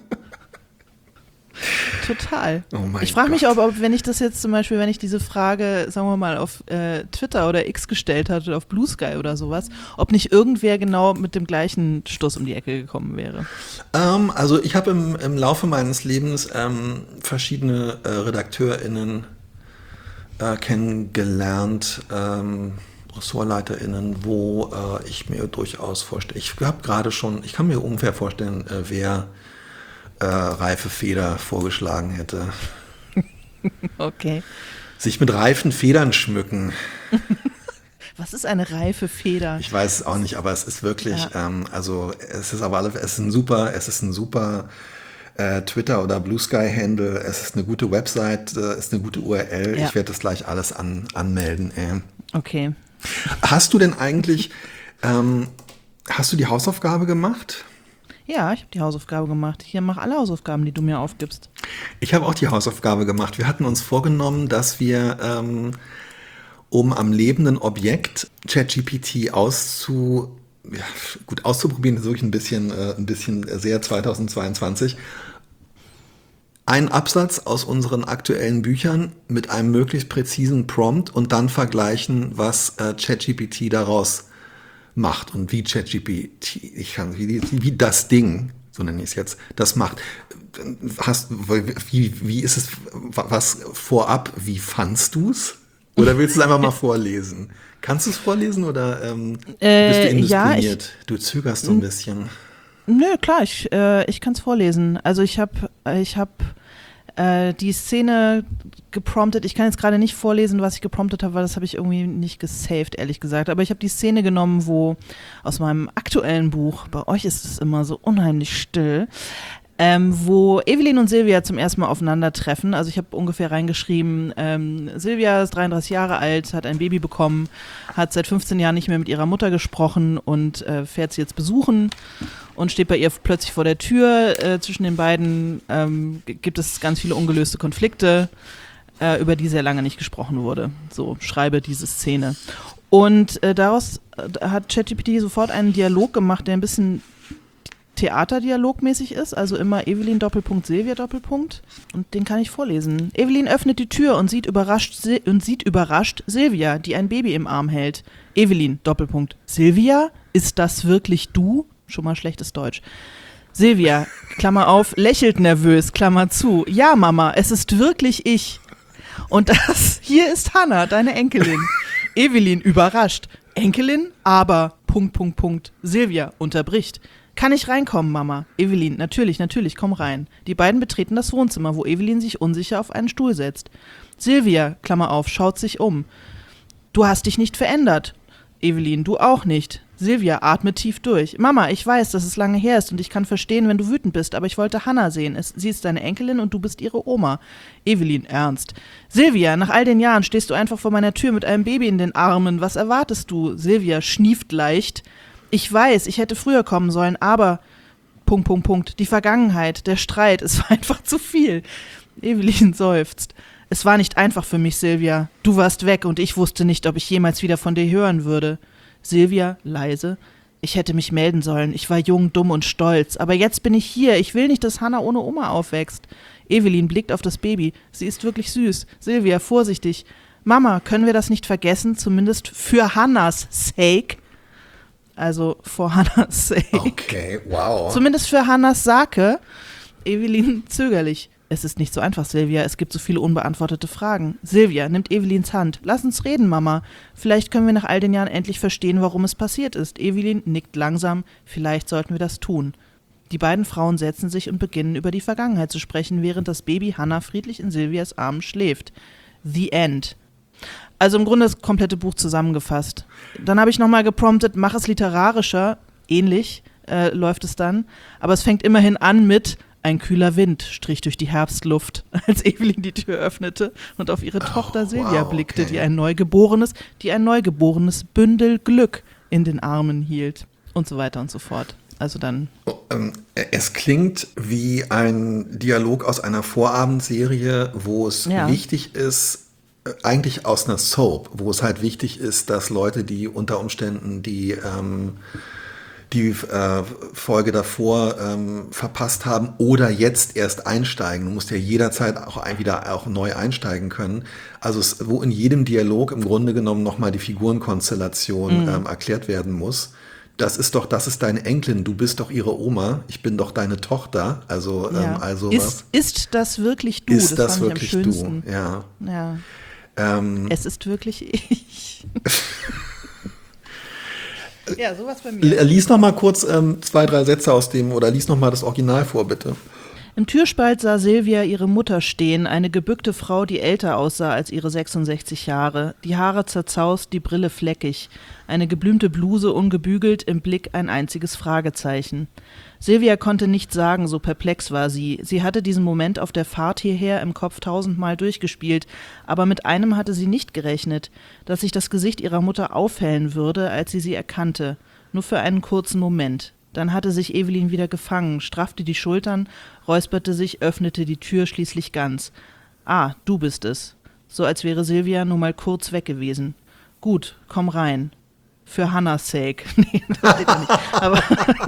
Total. Oh mein ich frage Gott. mich, ob, ob, wenn ich das jetzt zum Beispiel, wenn ich diese Frage, sagen wir mal, auf äh, Twitter oder X gestellt hatte, oder auf Blue Sky oder sowas, ob nicht irgendwer genau mit dem gleichen Stoß um die Ecke gekommen wäre. Ähm, also ich habe im, im Laufe meines Lebens ähm, verschiedene äh, RedakteurInnen äh, kennengelernt, ähm, RessortleiterInnen, wo äh, ich mir durchaus vorstelle, ich habe gerade schon, ich kann mir ungefähr vorstellen, äh, wer Äh, reife Feder vorgeschlagen hätte. Okay. Sich mit reifen Federn schmücken. Was ist eine reife Feder? Ich weiß es auch nicht, aber es ist wirklich, ja. ähm, also es ist aber alle, es ist ein super, es ist ein super äh, Twitter oder Blue Sky Handle, es ist eine gute Website, es äh, ist eine gute U R L. Ja. Ich werde das gleich alles an, anmelden. Ey. Okay. Hast du denn eigentlich ähm, Hast du die Hausaufgabe gemacht? Ja, ich habe die Hausaufgabe gemacht. Hier, mach alle Hausaufgaben, die du mir aufgibst. Ich habe auch die Hausaufgabe gemacht. Wir hatten uns vorgenommen, dass wir, ähm, um am lebenden Objekt ChatGPT auszu, ja, gut auszuprobieren, ist wirklich ein bisschen, äh, ein bisschen sehr zweitausendzweiundzwanzig, einen Absatz aus unseren aktuellen Büchern mit einem möglichst präzisen Prompt und dann vergleichen, was äh, ChatGPT daraus macht und wie ChatGPT, ich kann, wie, wie das Ding, so nenne ich es jetzt, das macht. Hast, wie, wie ist es, was vorab, wie fandst du es? Oder willst du es einfach mal vorlesen? Kannst du es vorlesen oder ähm, Äh, bist du ja, indiszipliniert? Du zögerst so ein bisschen. Nö, klar, ich, äh, ich kann es vorlesen. Also ich habe ich hab, äh, die Szene gepromptet. Ich kann jetzt gerade nicht vorlesen, was ich gepromptet habe, weil das habe ich irgendwie nicht gesaved, ehrlich gesagt. Aber ich habe die Szene genommen, wo aus meinem aktuellen Buch, bei euch ist es immer so unheimlich still, ähm, wo Evelyn und Silvia zum ersten Mal aufeinandertreffen. Also ich habe ungefähr reingeschrieben, ähm, Silvia ist dreiunddreißig Jahre alt, hat ein Baby bekommen, hat seit fünfzehn Jahren nicht mehr mit ihrer Mutter gesprochen und äh, fährt sie jetzt besuchen und steht bei ihr plötzlich vor der Tür. Äh, zwischen den beiden ähm, g- gibt es ganz viele ungelöste Konflikte, äh, über die sehr lange nicht gesprochen wurde. So schreibe diese Szene. Und äh, daraus äh, hat ChatGPT sofort einen Dialog gemacht, der ein bisschen Theaterdialogmäßig ist, also immer Evelyn Doppelpunkt Silvia Doppelpunkt, und den kann ich vorlesen. Evelyn öffnet die Tür und sieht überrascht Sil- und sieht überrascht Silvia, die ein Baby im Arm hält. Evelyn Doppelpunkt Silvia, ist das wirklich du? Schon mal schlechtes Deutsch. Silvia, Klammer auf, lächelt nervös, Klammer zu. Ja, Mama, es ist wirklich ich. Und das hier ist Hannah, deine Enkelin. Evelyn überrascht. Enkelin, aber Punkt, Punkt, Punkt. Silvia unterbricht. Kann ich reinkommen, Mama? Evelyn, natürlich, natürlich, komm rein. Die beiden betreten das Wohnzimmer, wo Evelyn sich unsicher auf einen Stuhl setzt. Silvia, Klammer auf, schaut sich um. Du hast dich nicht verändert. Evelyn, du auch nicht. Silvia atmet tief durch. Mama, ich weiß, dass es lange her ist und ich kann verstehen, wenn du wütend bist, aber ich wollte Hannah sehen. Es, sie ist deine Enkelin und du bist ihre Oma. Evelyn, ernst. Silvia, nach all den Jahren stehst du einfach vor meiner Tür mit einem Baby in den Armen. Was erwartest du? Silvia schnieft leicht. Ich weiß, ich hätte früher kommen sollen, aber Punkt, Punkt, Punkt. Die Vergangenheit, der Streit, es war einfach zu viel. Evelyn seufzt. Es war nicht einfach für mich, Silvia. Du warst weg und ich wusste nicht, ob ich jemals wieder von dir hören würde. Silvia, leise. Ich hätte mich melden sollen. Ich war jung, dumm und stolz. Aber jetzt bin ich hier. Ich will nicht, dass Hannah ohne Oma aufwächst. Evelyn blickt auf das Baby. Sie ist wirklich süß. Silvia, vorsichtig. Mama, können wir das nicht vergessen? Zumindest für Hannahs sake. Also for Hannahs sake. Okay, wow. Zumindest für Hannahs Sake. Evelyn zögerlich. Es ist nicht so einfach, Silvia. Es gibt so viele unbeantwortete Fragen. Silvia nimmt Evelyns Hand. Lass uns reden, Mama. Vielleicht können wir nach all den Jahren endlich verstehen, warum es passiert ist. Evelyn nickt langsam. Vielleicht sollten wir das tun. Die beiden Frauen setzen sich und beginnen, über die Vergangenheit zu sprechen, während das Baby Hannah friedlich in Silvias Armen schläft. The End. Also im Grunde das komplette Buch zusammengefasst. Dann habe ich nochmal gepromptet, mach es literarischer. Ähnlich äh, läuft es dann. Aber es fängt immerhin an mit: Ein kühler Wind strich durch die Herbstluft, als Evelyn die Tür öffnete und auf ihre Tochter Oh, Silvia wow, blickte, okay. die ein neugeborenes, die ein neugeborenes Bündel Glück in den Armen hielt und so weiter und so fort. Also dann. Oh, ähm, es klingt wie ein Dialog aus einer Vorabendserie, wo es Ja. wichtig ist, äh, eigentlich aus einer Soap, wo es halt wichtig ist, dass Leute, die unter Umständen die ähm, die äh, Folge davor ähm, verpasst haben oder jetzt erst einsteigen. Du musst ja jederzeit auch ein, wieder auch neu einsteigen können. Also es, wo in jedem Dialog im Grunde genommen nochmal die Figurenkonstellation Mhm. ähm, erklärt werden muss. Das ist doch, das ist deine Enkelin, du bist doch ihre Oma, ich bin doch deine Tochter. Also, Ja. ähm, also ist, ist das wirklich du? ist das, fand wirklich ich am du? schönsten. Ja. Ja. Ähm, Es ist wirklich ich. Ja, sowas bei mir. l- lies noch mal kurz ähm, zwei, drei Sätze aus dem, oder lies noch mal das Original vor, bitte. Im Türspalt sah Silvia ihre Mutter stehen, eine gebückte Frau, die älter aussah als ihre sechsundsechzig Jahre, die Haare zerzaust, die Brille fleckig, eine geblümte Bluse ungebügelt, im Blick ein einziges Fragezeichen. Silvia konnte nichts sagen, so perplex war sie. Sie hatte diesen Moment auf der Fahrt hierher im Kopf tausendmal durchgespielt, aber mit einem hatte sie nicht gerechnet, dass sich das Gesicht ihrer Mutter aufhellen würde, als sie sie erkannte. nur für einen kurzen Moment. Dann hatte sich Evelyn wieder gefangen, straffte die Schultern, räusperte sich, öffnete die Tür schließlich ganz. »Ah, du bist es.« So als wäre Silvia nur mal kurz weg gewesen. »Gut, komm rein. Für Hannahs sake.« Nee, das steht ja nicht. Aber,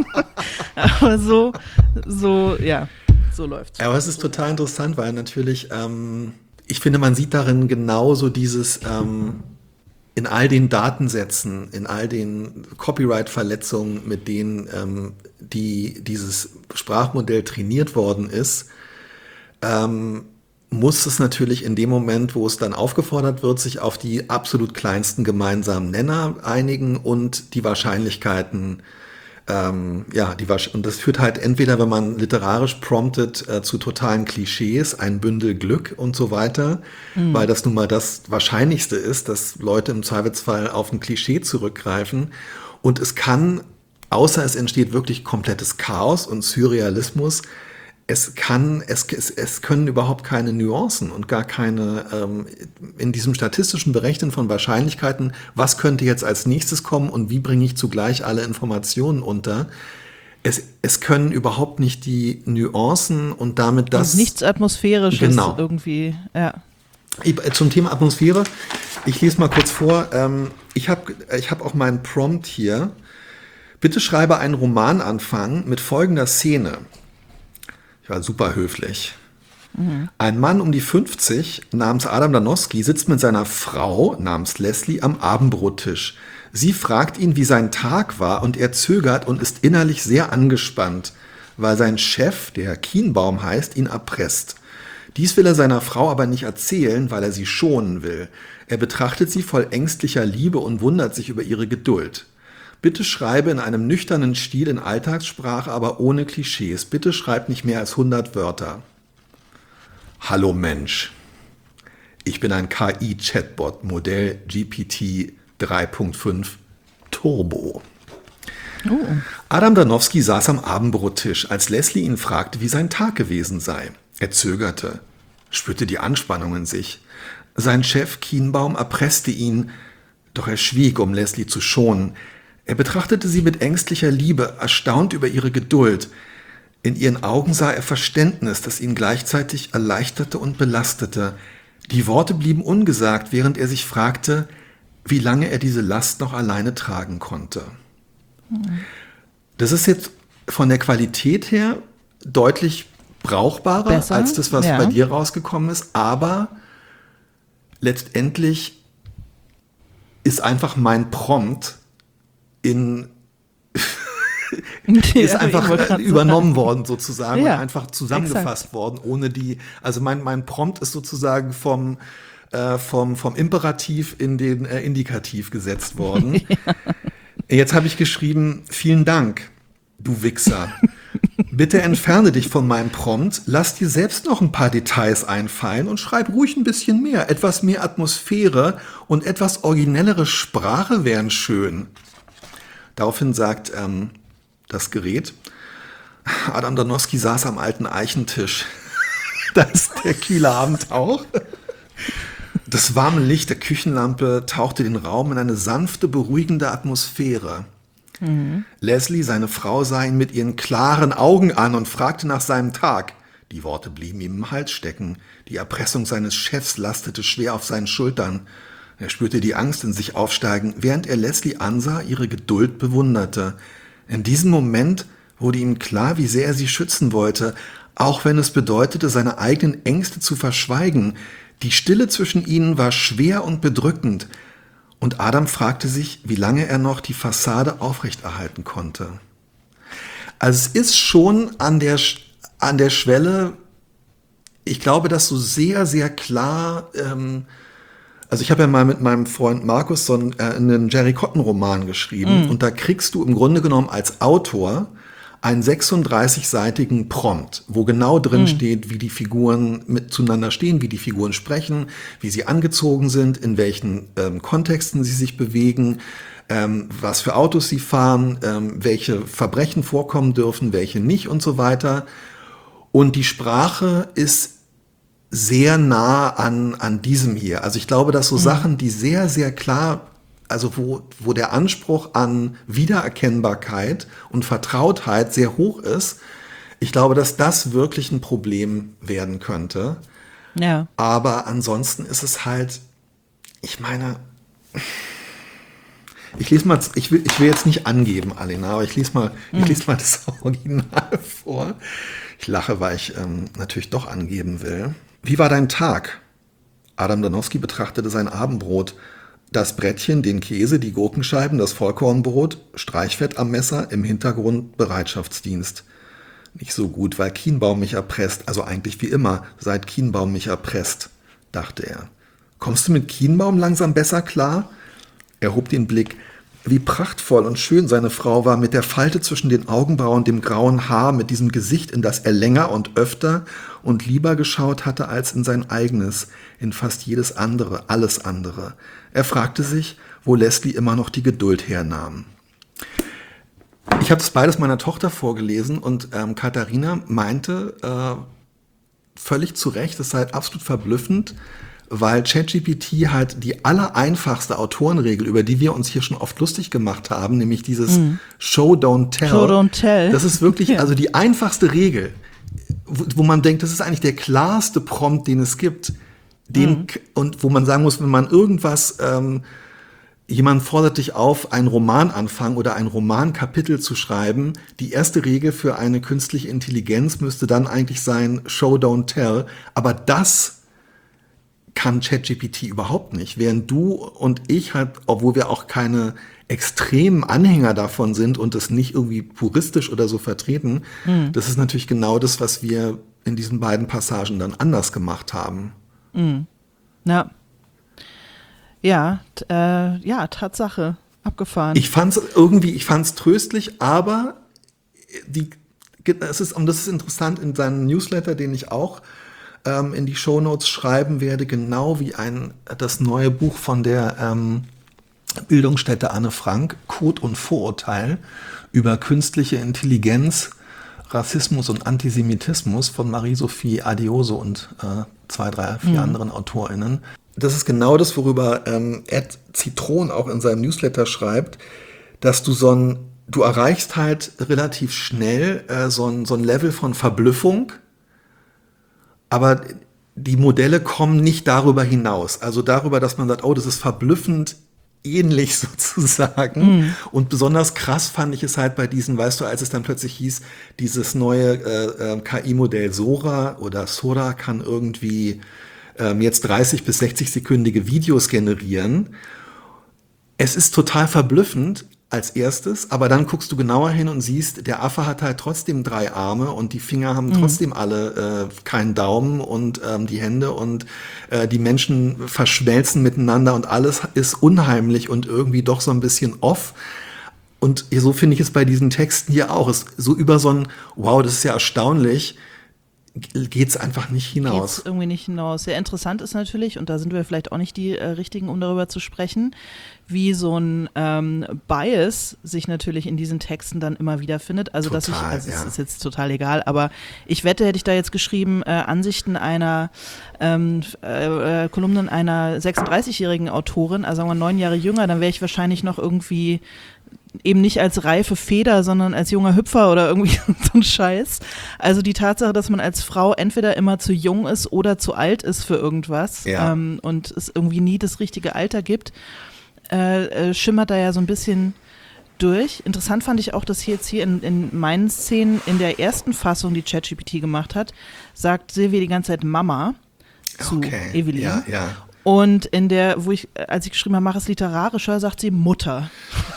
aber so, so, ja, so läuft's. Aber es ist total interessant, weil natürlich, ähm, ich finde, man sieht darin genauso dieses, ähm, in all den Datensätzen, in all den Copyright-Verletzungen, mit denen ähm, die, dieses Sprachmodell trainiert worden ist, ähm, muss es natürlich in dem Moment, wo es dann aufgefordert wird, sich auf die absolut kleinsten gemeinsamen Nenner einigen und die Wahrscheinlichkeiten, ähm, ja, die und das führt halt entweder, wenn man literarisch promptet, äh, zu totalen Klischees, ein Bündel Glück und so weiter, mhm. weil das nun mal das Wahrscheinlichste ist, dass Leute im Zweifelsfall auf ein Klischee zurückgreifen. Und es kann, außer es entsteht wirklich komplettes Chaos und Surrealismus, Es kann, es, es, es können überhaupt keine Nuancen und gar keine, ähm, in diesem statistischen Berechnen von Wahrscheinlichkeiten, was könnte jetzt als nächstes kommen und wie bringe ich zugleich alle Informationen unter. Es, es können überhaupt nicht die Nuancen und damit das... Und nichts Atmosphärisches genau. irgendwie, ja. Ich, zum Thema Atmosphäre, ich lese mal kurz vor, ähm, ich habe ich hab auch meinen Prompt hier. Bitte schreibe einen Romananfang mit folgender Szene. Ich war super höflich. Mhm. Ein Mann um die fünfzig namens Adam Danowski sitzt mit seiner Frau namens Leslie am Abendbrottisch. Sie fragt ihn, wie sein Tag war, und er zögert und ist innerlich sehr angespannt, weil sein Chef, der Kienbaum heißt, ihn erpresst. Dies will er seiner Frau aber nicht erzählen, weil er sie schonen will. Er betrachtet sie voll ängstlicher Liebe und wundert sich über ihre Geduld. Bitte schreibe in einem nüchternen Stil in Alltagssprache, aber ohne Klischees. Bitte schreib nicht mehr als hundert Wörter. Hallo Mensch. Ich bin ein K I-Chatbot, Modell G P T drei Punkt fünf Turbo. Oh. Adam Danowski saß am Abendbrottisch, als Leslie ihn fragte, wie sein Tag gewesen sei. Er zögerte, spürte die Anspannung in sich. Sein Chef Kienbaum erpresste ihn, doch er schwieg, um Leslie zu schonen. Er betrachtete sie mit ängstlicher Liebe, erstaunt über ihre Geduld. In ihren Augen sah er Verständnis, das ihn gleichzeitig erleichterte und belastete. Die Worte blieben ungesagt, während er sich fragte, wie lange er diese Last noch alleine tragen konnte. Mhm. Das ist jetzt von der Qualität her deutlich brauchbarer Besser, als das, was ja. bei dir rausgekommen ist, aber letztendlich ist einfach mein Prompt in ist ja, einfach übernommen worden sozusagen ja, und einfach zusammengefasst exakt. worden, ohne die, also mein, mein Prompt ist sozusagen vom, äh, vom, vom Imperativ in den äh, Indikativ gesetzt worden. Ja. Jetzt habe ich geschrieben, vielen Dank, du Wichser. Bitte entferne dich von meinem Prompt, lass dir selbst noch ein paar Details einfallen und schreib ruhig ein bisschen mehr. Etwas mehr Atmosphäre und etwas originellere Sprache wären schön. Daraufhin sagt ähm, das Gerät, Adam Danowski saß am alten Eichentisch. Da ist der kühle Abendtauch. Das warme Licht der Küchenlampe tauchte den Raum in eine sanfte, beruhigende Atmosphäre. Mhm. Leslie, seine Frau, sah ihn mit ihren klaren Augen an und fragte nach seinem Tag. Die Worte blieben ihm im Hals stecken. Die Erpressung seines Chefs lastete schwer auf seinen Schultern. Er spürte die Angst in sich aufsteigen, während er Leslie ansah, ihre Geduld bewunderte. In diesem Moment wurde ihm klar, wie sehr er sie schützen wollte, auch wenn es bedeutete, seine eigenen Ängste zu verschweigen. Die Stille zwischen ihnen war schwer und bedrückend, und Adam fragte sich, wie lange er noch die Fassade aufrechterhalten konnte. Also es ist schon an der, an der Schwelle, ich glaube, dass so sehr, sehr klar... Ähm, Also ich habe ja mal mit meinem Freund Markus so einen, äh, einen Jerry Cotton-Roman geschrieben mm. und da kriegst du im Grunde genommen als Autor einen sechsunddreißig-seitigen Prompt, wo genau drin mm. steht, wie die Figuren mit zueinander stehen, wie die Figuren sprechen, wie sie angezogen sind, in welchen ähm, Kontexten sie sich bewegen, ähm, was für Autos sie fahren, ähm, welche Verbrechen vorkommen dürfen, welche nicht und so weiter. Und die Sprache ist sehr nah an, an diesem hier. Also ich glaube, dass so mhm. Sachen, die sehr, sehr klar also wo, wo der Anspruch an Wiedererkennbarkeit und Vertrautheit sehr hoch ist. Ich glaube, dass das wirklich ein Problem werden könnte. Ja. Aber ansonsten ist es halt, ich meine, ich lese mal, ich will, ich will jetzt nicht angeben, Alena, aber ich lese mal, mhm. ich lese mal das Original vor. Ich lache, weil ich ähm, natürlich doch angeben will. Wie war dein Tag? Adam Danowski betrachtete sein Abendbrot. Das Brettchen, den Käse, die Gurkenscheiben, das Vollkornbrot, Streichfett am Messer, im Hintergrund Bereitschaftsdienst. Nicht so gut, weil Kienbaum mich erpresst, also eigentlich wie immer, seit Kienbaum mich erpresst, dachte er. Kommst du mit Kienbaum langsam besser klar? Er hob den Blick. Wie prachtvoll und schön seine Frau war, mit der Falte zwischen den Augenbrauen, dem grauen Haar, mit diesem Gesicht, in das er länger und öfter und lieber geschaut hatte als in sein eigenes, in fast jedes andere, alles andere. Er fragte sich, wo Leslie immer noch die Geduld hernahm. Ich habe das beides meiner Tochter vorgelesen und ähm, Katharina meinte äh, völlig zu Recht, das sei absolut verblüffend, weil ChatGPT halt die allereinfachste Autorenregel, über die wir uns hier schon oft lustig gemacht haben, nämlich dieses mm. Show, don't tell. Show, don't tell. Das ist wirklich ja. also die einfachste Regel, wo, wo man denkt, das ist eigentlich der klarste Prompt, den es gibt. Den, mm. Und wo man sagen muss, wenn man irgendwas, ähm, jemand fordert dich auf, einen Roman anfangen oder ein Romankapitel zu schreiben, die erste Regel für eine künstliche Intelligenz müsste dann eigentlich sein, Show, don't tell. Aber das kann ChatGPT überhaupt nicht. Während du und ich halt, obwohl wir auch keine extremen Anhänger davon sind und das nicht irgendwie puristisch oder so vertreten, mhm. das ist natürlich genau das, was wir in diesen beiden Passagen dann anders gemacht haben. Mhm. Ja. Ja, t- äh, ja, Tatsache. Abgefahren. Ich fand's irgendwie, ich fand's tröstlich, aber die, es ist, und das ist interessant, in seinem Newsletter, den ich auch in die Shownotes schreiben werde, genau wie ein das neue Buch von der ähm, Bildungsstätte Anne Frank, Code und Vorurteil, über künstliche Intelligenz, Rassismus und Antisemitismus von Marie-Sophie Adioso und äh, zwei, drei, vier mhm. anderen AutorInnen. Das ist genau das, worüber ähm, Ed Zitron auch in seinem Newsletter schreibt, dass du so ein, du erreichst halt relativ schnell äh, so ein, so ein Level von Verblüffung, aber die Modelle kommen nicht darüber hinaus. Also darüber, dass man sagt, oh, das ist verblüffend ähnlich sozusagen. Mm. Und besonders krass fand ich es halt bei diesen, weißt du, als es dann plötzlich hieß, dieses neue äh, äh, K I-Modell Sora oder Sora kann irgendwie ähm, jetzt dreißig bis sechzig sekündige Videos generieren. Es ist total verblüffend als erstes, aber dann guckst du genauer hin und siehst, der Affe hat halt trotzdem drei Arme und die Finger haben mhm. trotzdem alle äh, keinen Daumen und ähm, die Hände und äh, die Menschen verschmelzen miteinander und alles ist unheimlich und irgendwie doch so ein bisschen off. Und so finde ich es bei diesen Texten hier auch. Es, so über so ein, wow, das ist ja erstaunlich, geht es einfach nicht hinaus. Geht's irgendwie nicht hinaus. Sehr interessant ist natürlich, und da sind wir vielleicht auch nicht die äh, Richtigen, um darüber zu sprechen, wie so ein ähm, Bias sich natürlich in diesen Texten dann immer wieder findet. Also, total, dass ich, also ja. es ist jetzt total egal, aber ich wette, hätte ich da jetzt geschrieben, äh, Ansichten einer, ähm, äh, äh, Kolumnen einer sechsunddreißigjährigen Autorin, also sagen wir neun Jahre jünger, dann wäre ich wahrscheinlich noch irgendwie eben nicht als reife Feder, sondern als junger Hüpfer oder irgendwie so ein Scheiß. Also die Tatsache, dass man als Frau entweder immer zu jung ist oder zu alt ist für irgendwas ja. ähm, und es irgendwie nie das richtige Alter gibt, äh, äh, schimmert da ja so ein bisschen durch. Interessant fand ich auch, dass hier jetzt hier in, in meinen Szenen in der ersten Fassung, die ChatGPT gemacht hat, sagt Silvia die ganze Zeit Mama zu okay. Evelyn. Ja, ja. Und in der, wo ich, als ich geschrieben habe, mach es literarischer, sagt sie Mutter.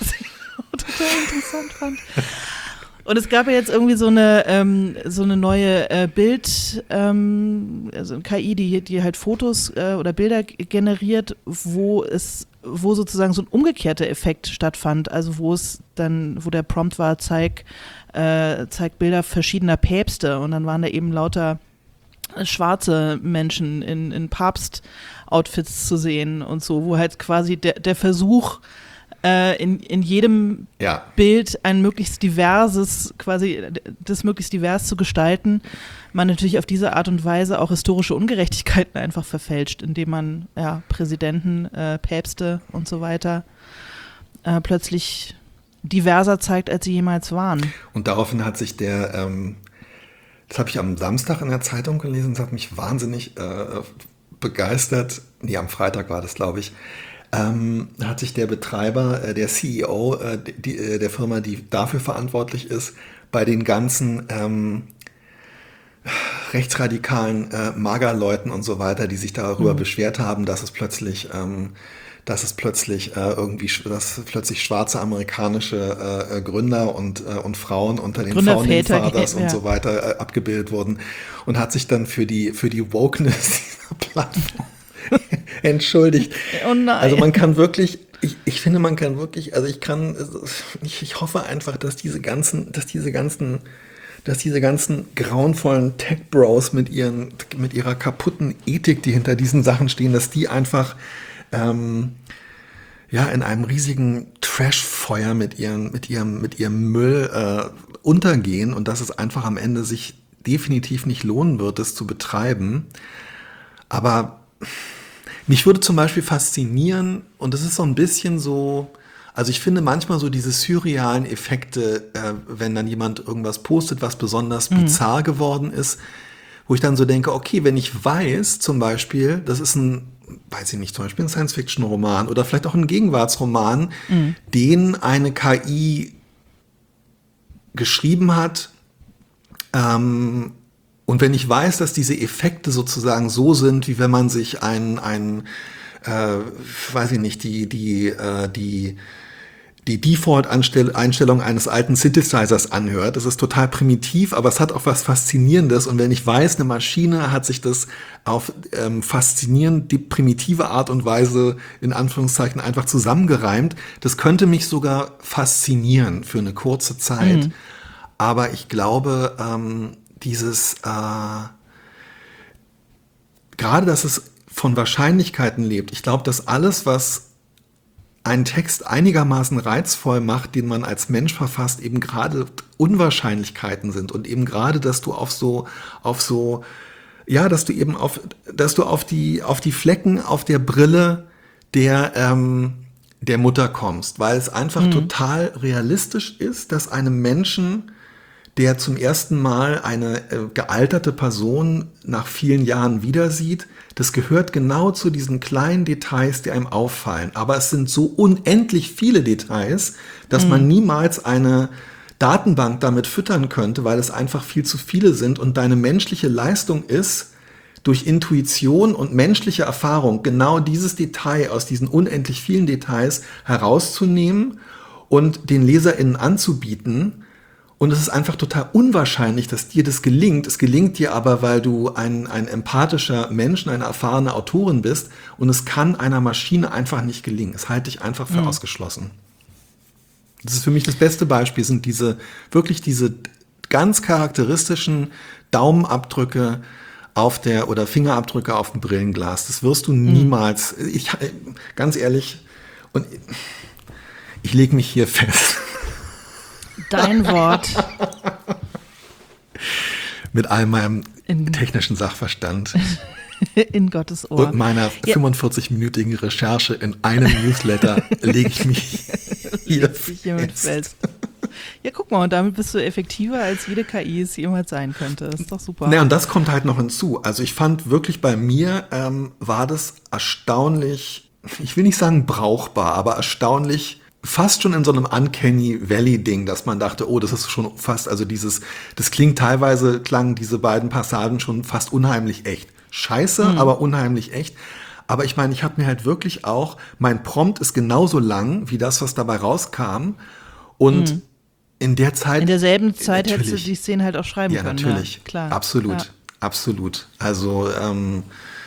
Total interessant fand. Und es gab ja jetzt irgendwie so eine ähm, so eine neue äh, Bild, ähm, also K I, die, die halt Fotos äh, oder Bilder generiert, wo es, wo sozusagen so ein umgekehrter Effekt stattfand. Also wo es dann, wo der Prompt war, zeig, äh, zeig Bilder verschiedener Päpste und dann waren da eben lauter schwarze Menschen in, in Papst-Outfits zu sehen und so, wo halt quasi der, der Versuch äh, in, in jedem ja. Bild ein möglichst diverses, quasi das möglichst divers zu gestalten, man natürlich auf diese Art und Weise auch historische Ungerechtigkeiten einfach verfälscht, indem man ja, Präsidenten, äh, Päpste und so weiter äh, plötzlich diverser zeigt, als sie jemals waren. Und daraufhin hat sich der, ähm, das habe ich am Samstag in der Zeitung gelesen, das hat mich wahnsinnig äh, begeistert, nee, am Freitag war das, glaube ich, ähm, hat sich der Betreiber, äh, der C E O äh, die, äh, der Firma, die dafür verantwortlich ist, bei den ganzen ähm, rechtsradikalen äh, Magerleuten und so weiter, die sich darüber mhm. beschwert haben, dass es plötzlich, ähm, dass es plötzlich äh, irgendwie, dass plötzlich schwarze amerikanische äh, Gründer und äh, und Frauen unter den Founding Fathers und ja. so weiter äh, abgebildet wurden und hat sich dann für die für die Wokeness dieser Plattform entschuldigt. Oh nein. Also man kann wirklich Ich, ich finde, man kann wirklich, also ich kann, ich, ich hoffe einfach, dass diese ganzen, dass diese ganzen dass diese ganzen grauenvollen Tech-Bros mit ihren, mit ihrer kaputten Ethik, die hinter diesen Sachen stehen, dass die einfach ähm, ja in einem riesigen Trashfeuer mit ihren, mit ihrem, mit ihrem Müll äh, untergehen und dass es einfach am Ende sich definitiv nicht lohnen wird, das zu betreiben. Aber mich würde zum Beispiel faszinieren, und das ist so ein bisschen so. Also ich finde manchmal so diese surrealen Effekte, äh, wenn dann jemand irgendwas postet, was besonders mhm. bizarr geworden ist, wo ich dann so denke, okay, wenn ich weiß zum Beispiel, das ist ein, weiß ich nicht, zum Beispiel ein Science-Fiction-Roman oder vielleicht auch ein Gegenwartsroman, mhm. den eine K I geschrieben hat, ähm, und wenn ich weiß, dass diese Effekte sozusagen so sind, wie wenn man sich ein, ein äh, weiß ich nicht, die, die, äh, die, die Default-Einstellung eines alten Synthesizers anhört. Das ist total primitiv, aber es hat auch was Faszinierendes. Und wenn ich weiß, eine Maschine hat sich das auf ähm, faszinierend, die primitive Art und Weise, in Anführungszeichen, einfach zusammengereimt, das könnte mich sogar faszinieren für eine kurze Zeit. Mhm. Aber ich glaube, ähm, dieses, äh, gerade, dass es von Wahrscheinlichkeiten lebt. Ich glaube, dass alles, was einen Text einigermaßen reizvoll macht, den man als Mensch verfasst, eben gerade Unwahrscheinlichkeiten sind und eben gerade, dass du auf so, auf so, ja, dass du eben auf, dass du auf die, auf die Flecken auf der Brille der, ähm, der Mutter kommst, weil es einfach mhm. total realistisch ist, dass einem Menschen, der zum ersten Mal eine äh, gealterte Person nach vielen Jahren wieder sieht, das gehört genau zu diesen kleinen Details, die einem auffallen. Aber es sind so unendlich viele Details, dass mhm. man niemals eine Datenbank damit füttern könnte, weil es einfach viel zu viele sind. Und deine menschliche Leistung ist, durch Intuition und menschliche Erfahrung genau dieses Detail aus diesen unendlich vielen Details herauszunehmen und den LeserInnen anzubieten. Und es ist einfach total unwahrscheinlich, dass dir das gelingt. Es gelingt dir aber, weil du ein, ein empathischer Mensch, eine erfahrene Autorin bist. Und es kann einer Maschine einfach nicht gelingen. Es halte ich einfach für mhm. ausgeschlossen. Das ist für mich das beste Beispiel, sind diese, wirklich diese ganz charakteristischen Daumenabdrücke auf der, oder Fingerabdrücke auf dem Brillenglas. Das wirst du niemals, mhm. ich, ganz ehrlich, und ich lege mich hier fest. Dein Wort. Mit all meinem in, technischen Sachverstand. In Gottes Ohr. Und meiner ja. fünfundvierzig-minütigen Recherche in einem Newsletter lege ich mich hier fest. fest. Ja, guck mal, und damit bist du effektiver, als jede K I es jemals sein könnte. Das ist doch super. Ne, und das kommt halt noch hinzu. Also ich fand wirklich, bei mir ähm, war das erstaunlich, ich will nicht sagen brauchbar, aber erstaunlich, fast schon in so einem Uncanny Valley-Ding, dass man dachte, oh, das ist schon fast, also dieses, das klingt teilweise, klangen diese beiden Passagen schon fast unheimlich echt. Scheiße, mhm. aber unheimlich echt. Aber ich meine, ich habe mir halt wirklich auch, mein Prompt ist genauso lang wie das, was dabei rauskam. Und mhm. in der Zeit. In derselben Zeit hättest du die Szene halt auch schreiben ja, können. Natürlich. Ja, natürlich. Klar. Absolut. Ja. Absolut. Also, ähm,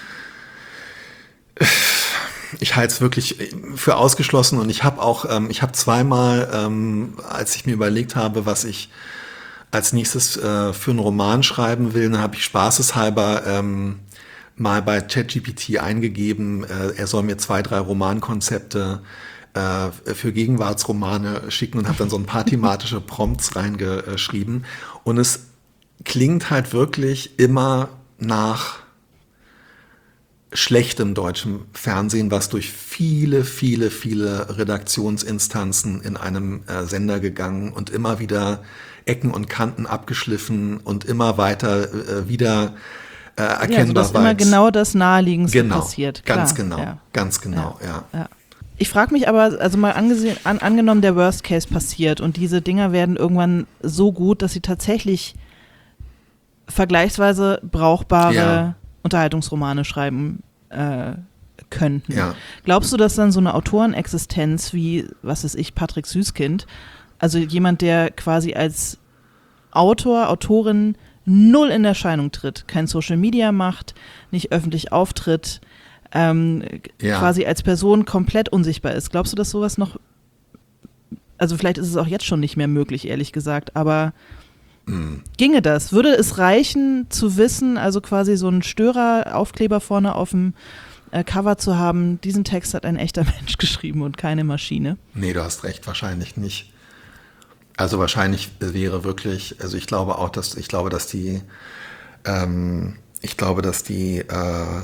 ich halte es wirklich für ausgeschlossen, und ich habe auch, ähm, ich habe zweimal, ähm, als ich mir überlegt habe, was ich als nächstes äh, für einen Roman schreiben will, dann habe ich spaßeshalber ähm, mal bei ChatGPT eingegeben, äh, er soll mir zwei, drei Romankonzepte äh, für Gegenwartsromane schicken und habe dann so ein paar thematische Prompts reingeschrieben. Und es klingt halt wirklich immer nach schlechtem deutschem Fernsehen, was durch viele, viele, viele Redaktionsinstanzen in einem äh, Sender gegangen und immer wieder Ecken und Kanten abgeschliffen und immer weiter äh, wieder äh, erkennbar ja, also dass weit. immer genau das Naheliegendste Genau, passiert. ganz Klar, genau, ja. ganz genau, ja. ja. ja. Ich frage mich aber, also mal angesehen, an, angenommen, der Worst Case passiert und diese Dinger werden irgendwann so gut, dass sie tatsächlich vergleichsweise brauchbare Ja. Unterhaltungsromane schreiben äh, könnten. Ja. Glaubst du, dass dann so eine Autorenexistenz wie, was weiß ich, Patrick Süßkind, also jemand, der quasi als Autor, Autorin null in Erscheinung tritt, kein Social Media macht, nicht öffentlich auftritt, ähm, Ja. quasi als Person komplett unsichtbar ist. Glaubst du, dass sowas noch, also vielleicht ist es auch jetzt schon nicht mehr möglich, ehrlich gesagt, aber mm. ginge das? Würde es reichen zu wissen, also quasi so einen Störer-Aufkleber vorne auf dem äh, Cover zu haben, diesen Text hat ein echter Mensch geschrieben und keine Maschine? Nee, du hast recht, wahrscheinlich nicht. Also wahrscheinlich wäre wirklich, also ich glaube auch, dass ich glaube, dass die, ähm, ich glaube, dass die, äh,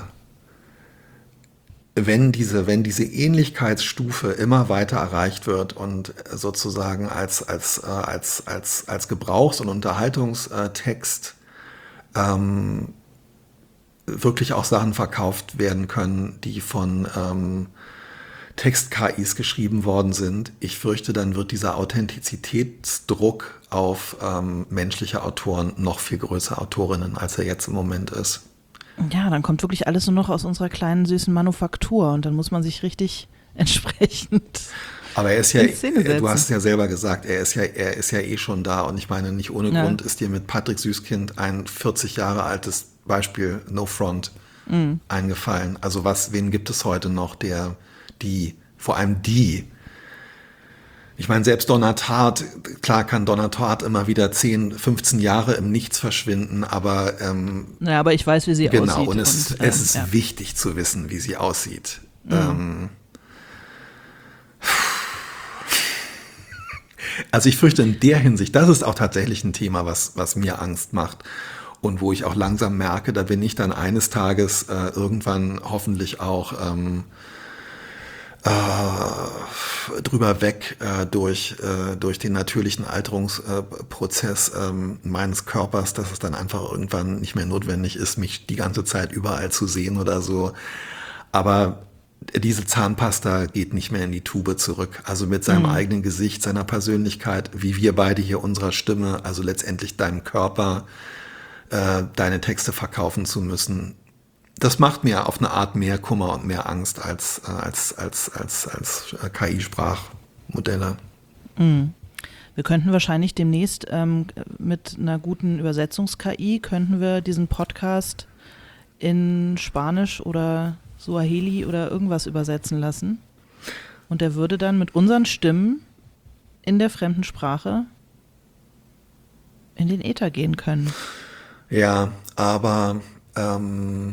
wenn diese, wenn diese Ähnlichkeitsstufe immer weiter erreicht wird und sozusagen als als äh, als als als Gebrauchs- und Unterhaltungstext ähm, wirklich auch Sachen verkauft werden können, die von ähm, Text-K Is geschrieben worden sind. Ich fürchte, dann wird dieser Authentizitätsdruck auf ähm, menschliche Autoren noch viel größer, Autorinnen, als er jetzt im Moment ist. Ja, dann kommt wirklich alles nur noch aus unserer kleinen, süßen Manufaktur und dann muss man sich richtig entsprechend Aber er ist ja, in Szene setzen. du hast es ja selber gesagt, er ist ja, er ist ja eh schon da und ich meine, nicht ohne Ja. Grund ist dir mit Patrick Süßkind ein vierzig Jahre altes Beispiel No Front mhm. eingefallen. Also was, wen gibt es heute noch, der die, vor allem die, ich meine, selbst Donna Tartt, klar kann Donna Tartt immer wieder zehn, fünfzehn Jahre im Nichts verschwinden, aber ähm, ja, aber ich weiß, wie sie genau, aussieht. und es, und, ähm, es ist ja. wichtig zu wissen, wie sie aussieht. Mhm. Ähm, also ich fürchte in der Hinsicht, das ist auch tatsächlich ein Thema, was, was mir Angst macht und wo ich auch langsam merke, da bin ich dann eines Tages äh, irgendwann hoffentlich auch ähm, äh, drüber weg äh, durch, äh, durch den natürlichen Alterungsprozess äh, ähm, meines Körpers, dass es dann einfach irgendwann nicht mehr notwendig ist, mich die ganze Zeit überall zu sehen oder so. Aber diese Zahnpasta geht nicht mehr in die Tube zurück. Also mit seinem mhm. eigenen Gesicht, seiner Persönlichkeit, wie wir beide hier unserer Stimme, also letztendlich deinem Körper, äh, deine Texte verkaufen zu müssen. Das macht mir auf eine Art mehr Kummer und mehr Angst als, äh, als, als, als, als K I-Sprachmodelle. Mhm. Wir könnten wahrscheinlich demnächst ähm, mit einer guten Übersetzungs-K I könnten wir diesen Podcast in Spanisch oder Suaheli oder irgendwas übersetzen lassen. Und der würde dann mit unseren Stimmen in der fremden Sprache in den Äther gehen können. Ja, aber ähm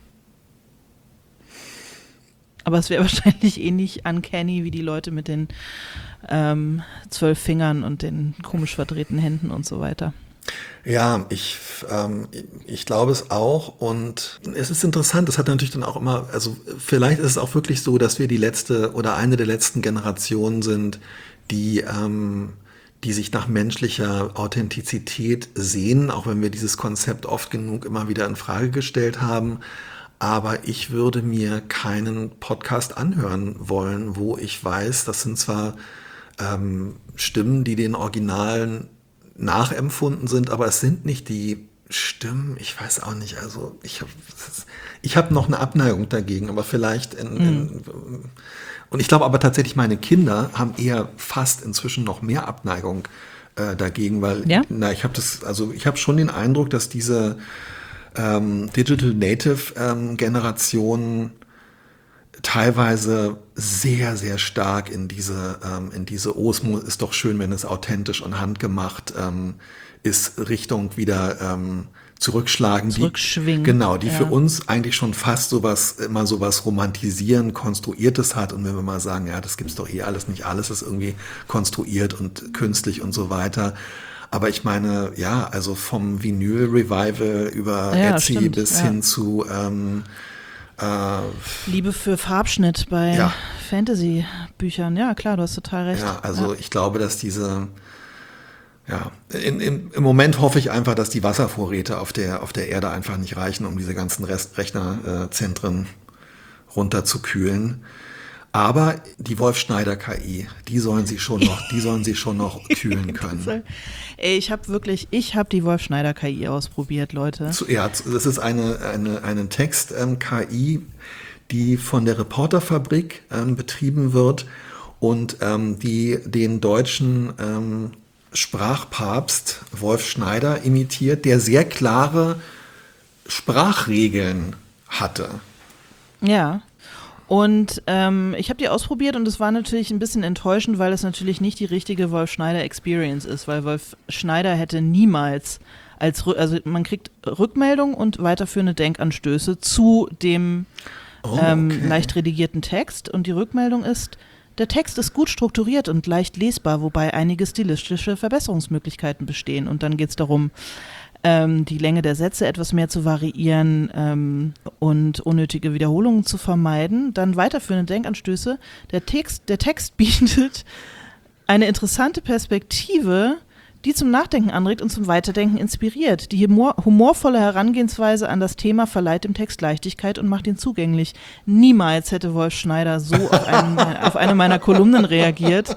aber es wäre wahrscheinlich ähnlich uncanny wie die Leute mit den ähm, zwölf Fingern und den komisch verdrehten Händen und so weiter. Ja, ich, ähm, ich glaube es auch und es ist interessant, es hat natürlich dann auch immer, also vielleicht ist es auch wirklich so, dass wir die letzte oder eine der letzten Generationen sind, die, ähm, die sich nach menschlicher Authentizität sehen, auch wenn wir dieses Konzept oft genug immer wieder in Frage gestellt haben. Aber ich würde mir keinen Podcast anhören wollen, wo ich weiß, das sind zwar ähm, Stimmen, die den Originalen nachempfunden sind, aber es sind nicht die Stimmen, ich weiß auch nicht, also ich habe ich hab noch eine Abneigung dagegen, aber vielleicht in, mhm. in, und ich glaube aber tatsächlich, meine Kinder haben eher fast inzwischen noch mehr Abneigung äh, dagegen, weil ja? na, ich habe das, also ich habe schon den Eindruck, dass diese ähm, Digital Native ähm, Generation teilweise sehr, sehr stark in diese, ähm, in diese, oh, es ist doch schön, wenn es authentisch und handgemacht ähm, ist, Richtung wieder ähm, zurückschlagen, zurückschwingen. Die, genau, die ja. für uns eigentlich schon fast sowas, immer sowas Romantisieren, Konstruiertes hat. Und wenn wir mal sagen, ja, das gibt's doch eh alles nicht, alles ist irgendwie konstruiert und künstlich und so weiter. Aber ich meine, ja, also vom Vinyl-Revival über ja, Etsy stimmt, bis ja. hin zu ähm, äh, Liebe für Farbschnitt bei ja. Fantasy-Büchern. Ja, klar, du hast total recht. Ja, also ja. ich glaube, dass diese Ja, in, in, im Moment hoffe ich einfach, dass die Wasservorräte auf der, auf der Erde einfach nicht reichen, um diese ganzen Rest Rechnerzentren runterzukühlen. Aber die Wolf-Schneider-K I, die sollen sie schon noch, die sollen sie schon noch kühlen können. Ey, ich habe wirklich, ich habe die Wolf-Schneider-K I ausprobiert, Leute. Zu, ja, das ist eine, eine, eine Text-K I, die von der Reporterfabrik ähm, betrieben wird und ähm, die den deutschen ähm, Sprachpapst Wolf Schneider imitiert, der sehr klare Sprachregeln hatte. Ja, und ähm, ich habe die ausprobiert und es war natürlich ein bisschen enttäuschend, weil es natürlich nicht die richtige Wolf Schneider Experience ist, weil Wolf Schneider hätte niemals als, also man kriegt Rückmeldung und weiterführende Denkanstöße zu dem oh, ähm, okay. leicht redigierten Text und die Rückmeldung ist, der Text ist gut strukturiert und leicht lesbar, wobei einige stilistische Verbesserungsmöglichkeiten bestehen. Und dann geht es darum, ähm, die Länge der Sätze etwas mehr zu variieren ähm, und unnötige Wiederholungen zu vermeiden. Dann weiterführende Denkanstöße. Der Text, der Text bietet eine interessante Perspektive, die zum Nachdenken anregt und zum Weiterdenken inspiriert. Die humor- humorvolle Herangehensweise an das Thema verleiht dem Text Leichtigkeit und macht ihn zugänglich. Niemals hätte Wolf Schneider so auf, einen, auf eine meiner Kolumnen reagiert.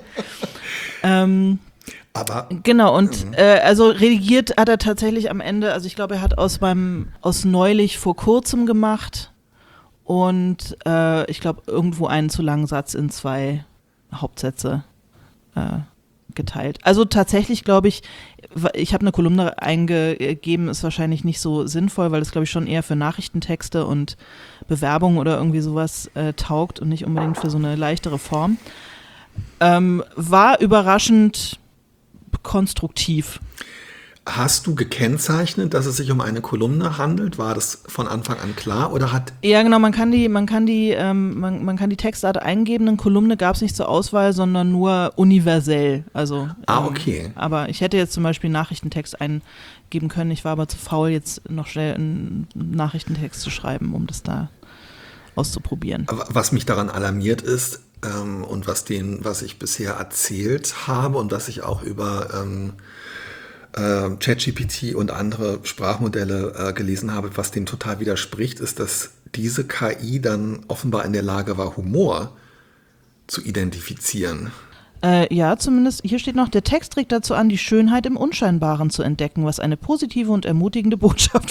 Ähm, Aber genau, und äh, also redigiert hat er tatsächlich am Ende, also ich glaube, er hat aus meinem, aus neulich vor kurzem gemacht und äh, ich glaube, irgendwo einen zu langen Satz in zwei Hauptsätze äh, geteilt. Also tatsächlich glaube ich, ich habe eine Kolumne eingegeben, ist wahrscheinlich nicht so sinnvoll, weil es glaube ich schon eher für Nachrichtentexte und Bewerbungen oder irgendwie sowas äh, taugt und nicht unbedingt für so eine leichtere Form. Ähm, war überraschend konstruktiv. hast du gekennzeichnet, dass es sich um eine Kolumne handelt? War das von Anfang an klar oder hat Ja, genau, man kann die, man kann die, ähm, man, man kann die Textart eingeben. Eine Kolumne gab es nicht zur Auswahl, sondern nur universell. Also, Ah, ähm, okay. Aber ich hätte jetzt zum Beispiel einen Nachrichtentext eingeben können. Ich war aber zu faul, jetzt noch schnell einen Nachrichtentext zu schreiben, um das da auszuprobieren. Was mich daran alarmiert ist ähm, und was den, was ich bisher erzählt habe und was ich auch über ähm, äh, ChatGPT und andere Sprachmodelle äh, gelesen habe, was dem total widerspricht, ist, dass diese K I dann offenbar in der Lage war, Humor zu identifizieren. Äh, ja, zumindest, hier steht noch, der Text trägt dazu an, die Schönheit im Unscheinbaren zu entdecken, was eine positive und ermutigende Botschaft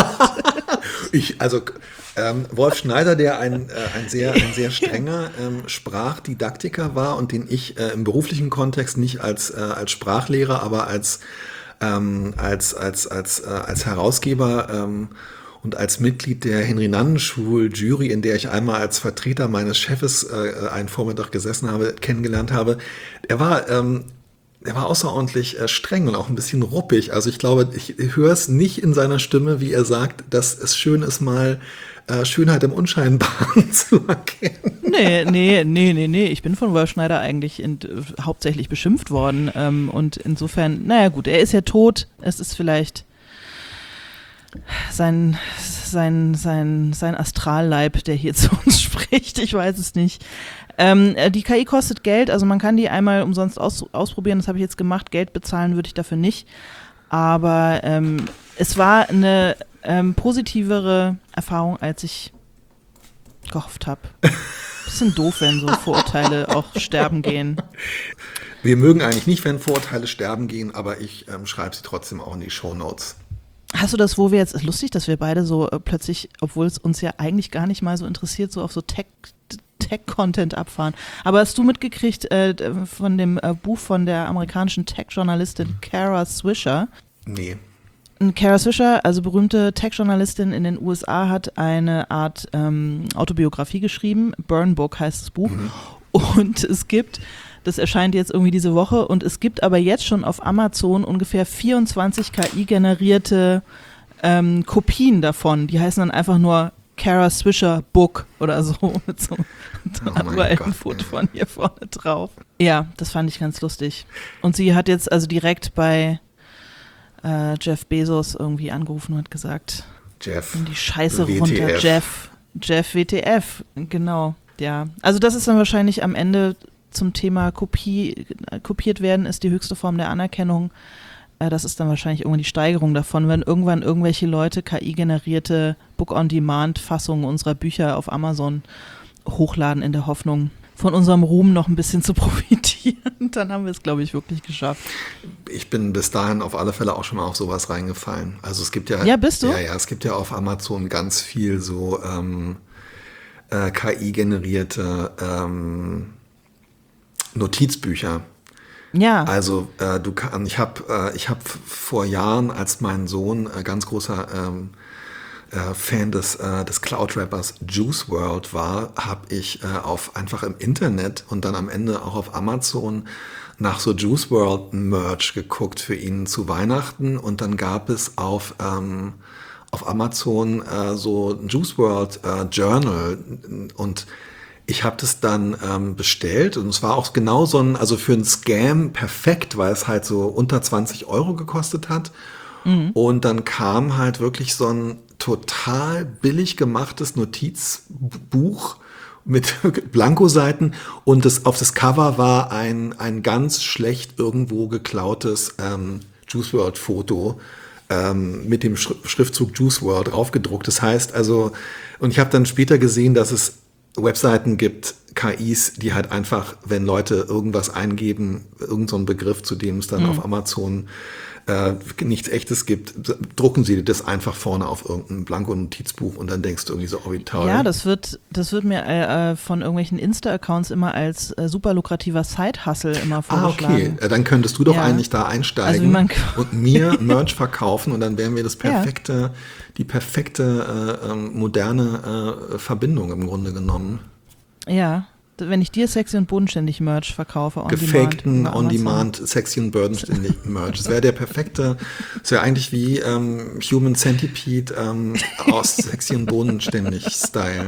Ich, also ähm, Wolf Schneider, der ein, äh, ein, sehr, ein sehr strenger ähm, Sprachdidaktiker war und den ich äh, im beruflichen Kontext nicht als, äh, als Sprachlehrer, aber als, ähm, als, als, als, äh, als Herausgeber ähm, und als Mitglied der Henry-Nannen-Schul-Jury, in der ich einmal als Vertreter meines Chefes äh, einen Vormittag gesessen habe, kennengelernt habe, er war... Ähm, Er war außerordentlich äh, streng und auch ein bisschen ruppig. Also ich glaube, ich höre es nicht in seiner Stimme, wie er sagt, dass es schön ist, mal äh, Schönheit im Unscheinbaren zu erkennen. Nee, nee, nee, nee, nee. Ich bin von Wolf Schneider eigentlich in, äh, hauptsächlich beschimpft worden. Ähm, und insofern, naja gut, er ist ja tot. Es ist vielleicht sein, sein, sein, sein Astralleib, der hier zu uns spricht. Ich weiß es nicht. Ähm, die K I kostet Geld, also man kann die einmal umsonst aus, ausprobieren, das habe ich jetzt gemacht, Geld bezahlen würde ich dafür nicht, aber ähm, es war eine ähm, positivere Erfahrung, als ich gehofft habe. Bisschen doof, wenn so Vorurteile auch sterben gehen. Wir mögen eigentlich nicht, wenn Vorurteile sterben gehen, aber ich ähm, schreibe sie trotzdem auch in die Shownotes. Hast du das, wo wir jetzt, ist lustig, dass wir beide so äh, plötzlich, obwohl es uns ja eigentlich gar nicht mal so interessiert, so auf so Tech Tech-Content abfahren. Aber hast du mitgekriegt äh, von dem äh, Buch von der amerikanischen Tech-Journalistin Kara Swisher? Nee. Kara Swisher, also berühmte Tech-Journalistin in den U S A, hat eine Art ähm, Autobiografie geschrieben. Burn Book heißt das Buch. Mhm. Und es gibt, das erscheint jetzt irgendwie diese Woche, und es gibt aber jetzt schon auf Amazon ungefähr vierundzwanzig K I-generierte ähm, Kopien davon, die heißen dann einfach nur Kara Swisher Book oder so mit so einem Oh alten Gott, Foto ey. von ihr vorne drauf. Ja, das fand ich ganz lustig. Und sie hat jetzt also direkt bei äh, Jeff Bezos irgendwie angerufen und hat gesagt, Jeff. nimm die Scheiße W T runter, F. Jeff. Jeff W T F, genau. Ja, also das ist dann wahrscheinlich am Ende zum Thema Kopie, kopiert werden, ist die höchste Form der Anerkennung. Äh, das ist dann wahrscheinlich irgendwann die Steigerung davon, wenn irgendwann irgendwelche Leute K I-generierte Book-on-Demand-Fassungen unserer Bücher auf Amazon hochladen in der Hoffnung, von unserem Ruhm noch ein bisschen zu profitieren. Dann haben wir es, glaube ich, wirklich geschafft. Ich bin bis dahin auf alle Fälle auch schon mal auf sowas reingefallen. Also es gibt ja, Ja, bist du? Ja, ja, es gibt ja auf Amazon ganz viel so ähm, äh, K I-generierte ähm, Notizbücher. Ja. Also äh, du kann, ich habe äh, ich habe vor Jahren, als mein Sohn äh, ganz großer ähm, äh, Fan des äh, des Cloud-Rappers Juice world war, habe ich äh, auf einfach im Internet und dann am Ende auch auf Amazon nach so Juice world Merch geguckt für ihn zu Weihnachten und dann gab es auf ähm, auf Amazon äh, so ein Juice world äh, Journal und ich habe das dann ähm, bestellt und es war auch genau so ein, also für einen Scam perfekt, weil es halt so unter zwanzig Euro gekostet hat. Mhm. Und dann kam halt wirklich so ein total billig gemachtes Notizbuch mit Blankoseiten und das, auf das Cover war ein, ein ganz schlecht irgendwo geklautes ähm, Juice world Foto ähm, mit dem Schri- Schriftzug Juice world draufgedruckt. Das heißt also, und ich habe dann später gesehen, dass es Webseiten gibt, K Is, die halt einfach, wenn Leute irgendwas eingeben, irgend so einen Begriff, zu dem es dann mhm. auf Amazon äh, nichts Echtes gibt, drucken sie das einfach vorne auf irgendein Blanko-Notizbuch und dann denkst du irgendwie so, oh wie toll. Ja, das wird, das wird mir äh, von irgendwelchen Insta-Accounts immer als äh, super lukrativer Side-Hustle immer vorgeschlagen. Ah, okay. Dann könntest du doch ja. eigentlich da einsteigen also und mir Merch verkaufen und dann wären wir das perfekte, ja. die perfekte äh, moderne äh, Verbindung im Grunde genommen. Ja, wenn ich dir sexy und bodenständig Merch verkaufe, on gefakten demand, On-Demand, sexy und bodenständig Merch. Das wäre der perfekte, das wäre eigentlich wie ähm, Human Centipede ähm, aus sexy und bodenständig Style.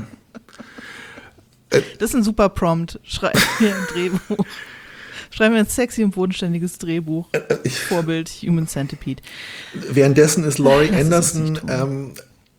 Äh, das ist ein super Prompt. Schreib mir ein Drehbuch. Schreib mir ein sexy und bodenständiges Drehbuch. Äh, ich, Vorbild Human Centipede. Währenddessen ist Laurie das Anderson ist ähm,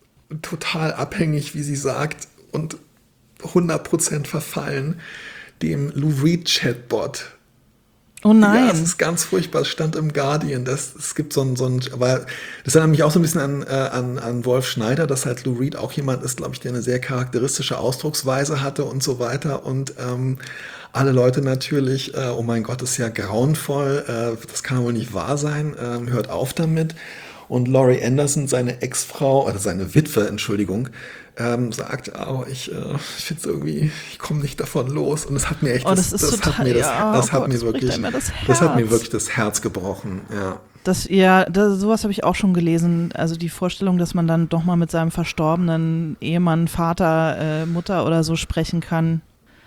total abhängig, wie sie sagt, und hundert Prozent verfallen dem Lou Reed Chatbot. Oh nein. Ja, es ist ganz furchtbar. Es stand im Guardian. Das, es gibt so ein, so ein, aber das erinnert mich auch so ein bisschen an, äh, an, an Wolf Schneider, dass halt Lou Reed auch jemand ist, glaube ich, der eine sehr charakteristische Ausdrucksweise hatte und so weiter. Und ähm, alle Leute natürlich, äh, oh mein Gott, das ist ja grauenvoll. Äh, das kann wohl nicht wahr sein. Äh, hört auf damit. Und Laurie Anderson, seine Ex-Frau, oder seine Witwe, Entschuldigung, ähm, sagt, oh, ich, äh, ich finde es irgendwie, ich komme nicht davon los. Und das hat mir echt, oh, das, das, das, das total, hat mir das, ja, das oh hat Gott, mir das wirklich, das, das hat mir wirklich das Herz gebrochen, ja. Das, ja, das, sowas habe ich auch schon gelesen. Also die Vorstellung, dass man dann doch mal mit seinem verstorbenen Ehemann, Vater, äh, Mutter oder so sprechen kann.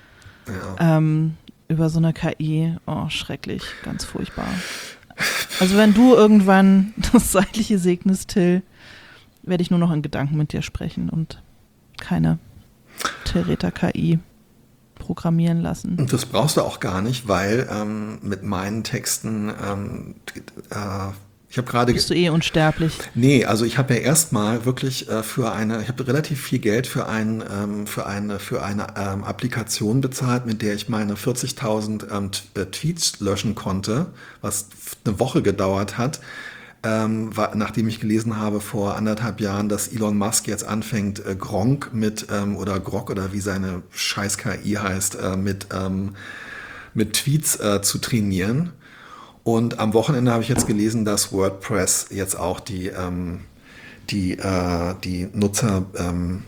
Ja. Ähm, über so eine K I. Oh, schrecklich, ganz furchtbar. Also wenn du irgendwann das Seitliche segnest, Till, werde ich nur noch in Gedanken mit dir sprechen und keine Tereta-K I programmieren lassen. Und das brauchst du auch gar nicht, weil ähm, mit meinen Texten, ähm, äh, ich habe gerade... Bist du eh unsterblich? Nee, also ich habe ja erstmal wirklich äh, für eine, ich habe relativ viel Geld für, ein, ähm, für eine, für eine ähm, Applikation bezahlt, mit der ich meine vierzigtausend ähm, t- äh, Tweets löschen konnte, was eine Woche gedauert hat. Ähm, war, nachdem ich gelesen habe vor anderthalb Jahren, dass Elon Musk jetzt anfängt, äh, Gronk mit, ähm, oder Grok oder wie seine scheiß K I heißt, äh, mit, ähm, mit Tweets äh, zu trainieren. Und am Wochenende habe ich jetzt gelesen, dass WordPress jetzt auch die, ähm, die, äh, die Nutzer, ähm,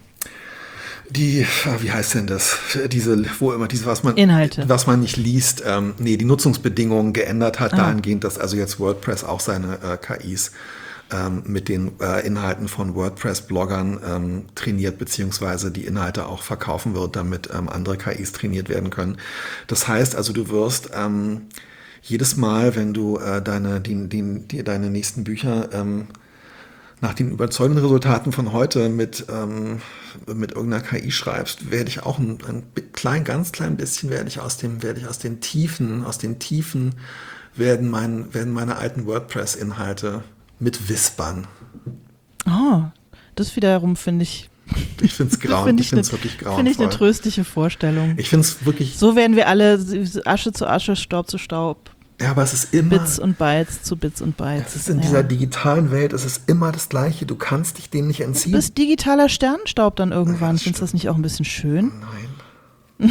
die, wie heißt denn das? Diese, wo immer diese, was man, Inhalte. was man nicht liest, ähm, nee, die Nutzungsbedingungen geändert hat, ah. dahingehend, dass also jetzt WordPress auch seine äh, K Is ähm, mit den äh, Inhalten von WordPress-Bloggern ähm, trainiert, beziehungsweise die Inhalte auch verkaufen wird, damit ähm, andere K Is trainiert werden können. Das heißt also, du wirst ähm, jedes Mal, wenn du äh, deine, die, die, die, deine nächsten Bücher ähm, nach den überzeugenden Resultaten von heute mit, ähm, mit irgendeiner K I schreibst, werde ich auch ein, ein klein, ganz klein bisschen werde ich aus dem, werde ich aus den Tiefen, aus den Tiefen werden, mein, werden meine alten WordPress-Inhalte mit wispern. Oh, das wiederum finde ich. Ich finde es grauenvoll. Find ich finde es wirklich grauenvoll. Finde ich eine tröstliche Vorstellung. Ich finde es wirklich. So werden wir alle Asche zu Asche, Staub zu Staub. Ja, aber es ist immer. Bits und Bytes zu Bits und Bytes. Es ist in ja. dieser digitalen Welt, es ist immer das Gleiche. Du kannst dich dem nicht entziehen. Du bist digitaler Sternenstaub dann irgendwann. Ja, Findest du das nicht auch ein bisschen schön? Nein.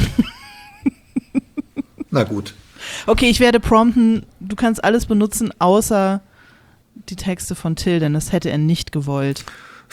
Na gut. Okay, ich werde prompten, du kannst alles benutzen, außer die Texte von Till, denn das hätte er nicht gewollt.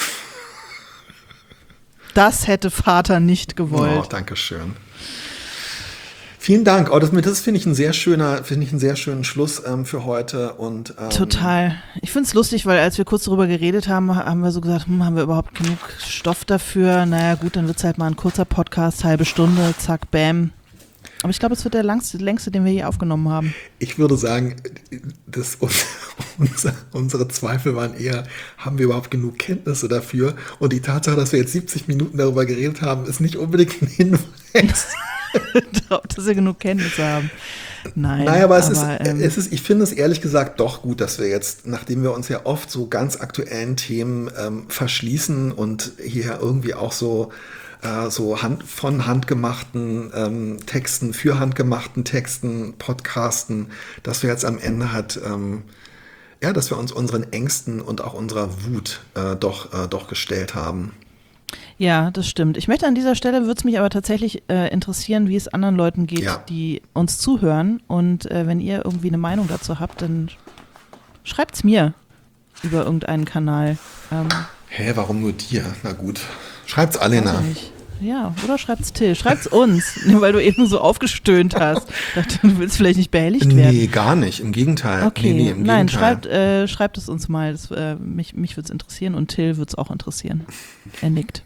Das hätte Vater nicht gewollt. Oh, danke schön. Vielen Dank. Oh, das, das finde ich ein sehr schöner, finde ich einen sehr schönen Schluss ähm, für heute. Und, ähm, total. Ich finde es lustig, weil als wir kurz darüber geredet haben, haben wir so gesagt, hm, haben wir überhaupt genug Stoff dafür? Naja gut, dann wird es halt mal ein kurzer Podcast, halbe Stunde, zack, bam. Aber ich glaube, es wird der langste, längste, den wir je aufgenommen haben. Ich würde sagen, das, unser, unsere Zweifel waren eher, haben wir überhaupt genug Kenntnisse dafür? Und die Tatsache, dass wir jetzt siebzig Minuten darüber geredet haben, ist nicht unbedingt ein Hinweis. Dass wir genug Kenntnisse haben. Nein. Naja, aber, aber es, ist, ähm, es ist, ich finde es ehrlich gesagt doch gut, dass wir jetzt, nachdem wir uns ja oft so ganz aktuellen Themen ähm, verschließen und hier irgendwie auch so so Hand, von handgemachten ähm, Texten, für handgemachten Texten, Podcasten, dass wir jetzt am Ende halt, ähm, ja, dass wir uns unseren Ängsten und auch unserer Wut äh, doch, äh, doch gestellt haben. Ja, das stimmt. Ich möchte an dieser Stelle, würde es mich aber tatsächlich äh, interessieren, wie es anderen Leuten geht, Ja. die uns zuhören. Und äh, wenn ihr irgendwie eine Meinung dazu habt, dann schreibt es mir über irgendeinen Kanal. Ähm, Hä, warum nur dir? Na gut. Schreibt's Alena. Ja, oder schreibt's Till. Schreibt's uns, weil du eben so aufgestöhnt hast. Ich dachte, du willst vielleicht nicht behelligt werden. Nee, gar nicht. Im Gegenteil. Okay, nee, nee, im nein, Gegenteil. schreibt, äh, schreibt es uns mal. Das, äh, mich mich würde es interessieren und Till würde es auch interessieren. Er nickt.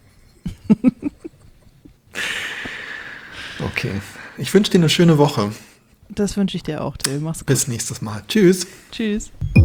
Okay. Ich wünsche dir eine schöne Woche. Das wünsche ich dir auch, Till. Mach's gut. Bis nächstes Mal. Tschüss. Tschüss.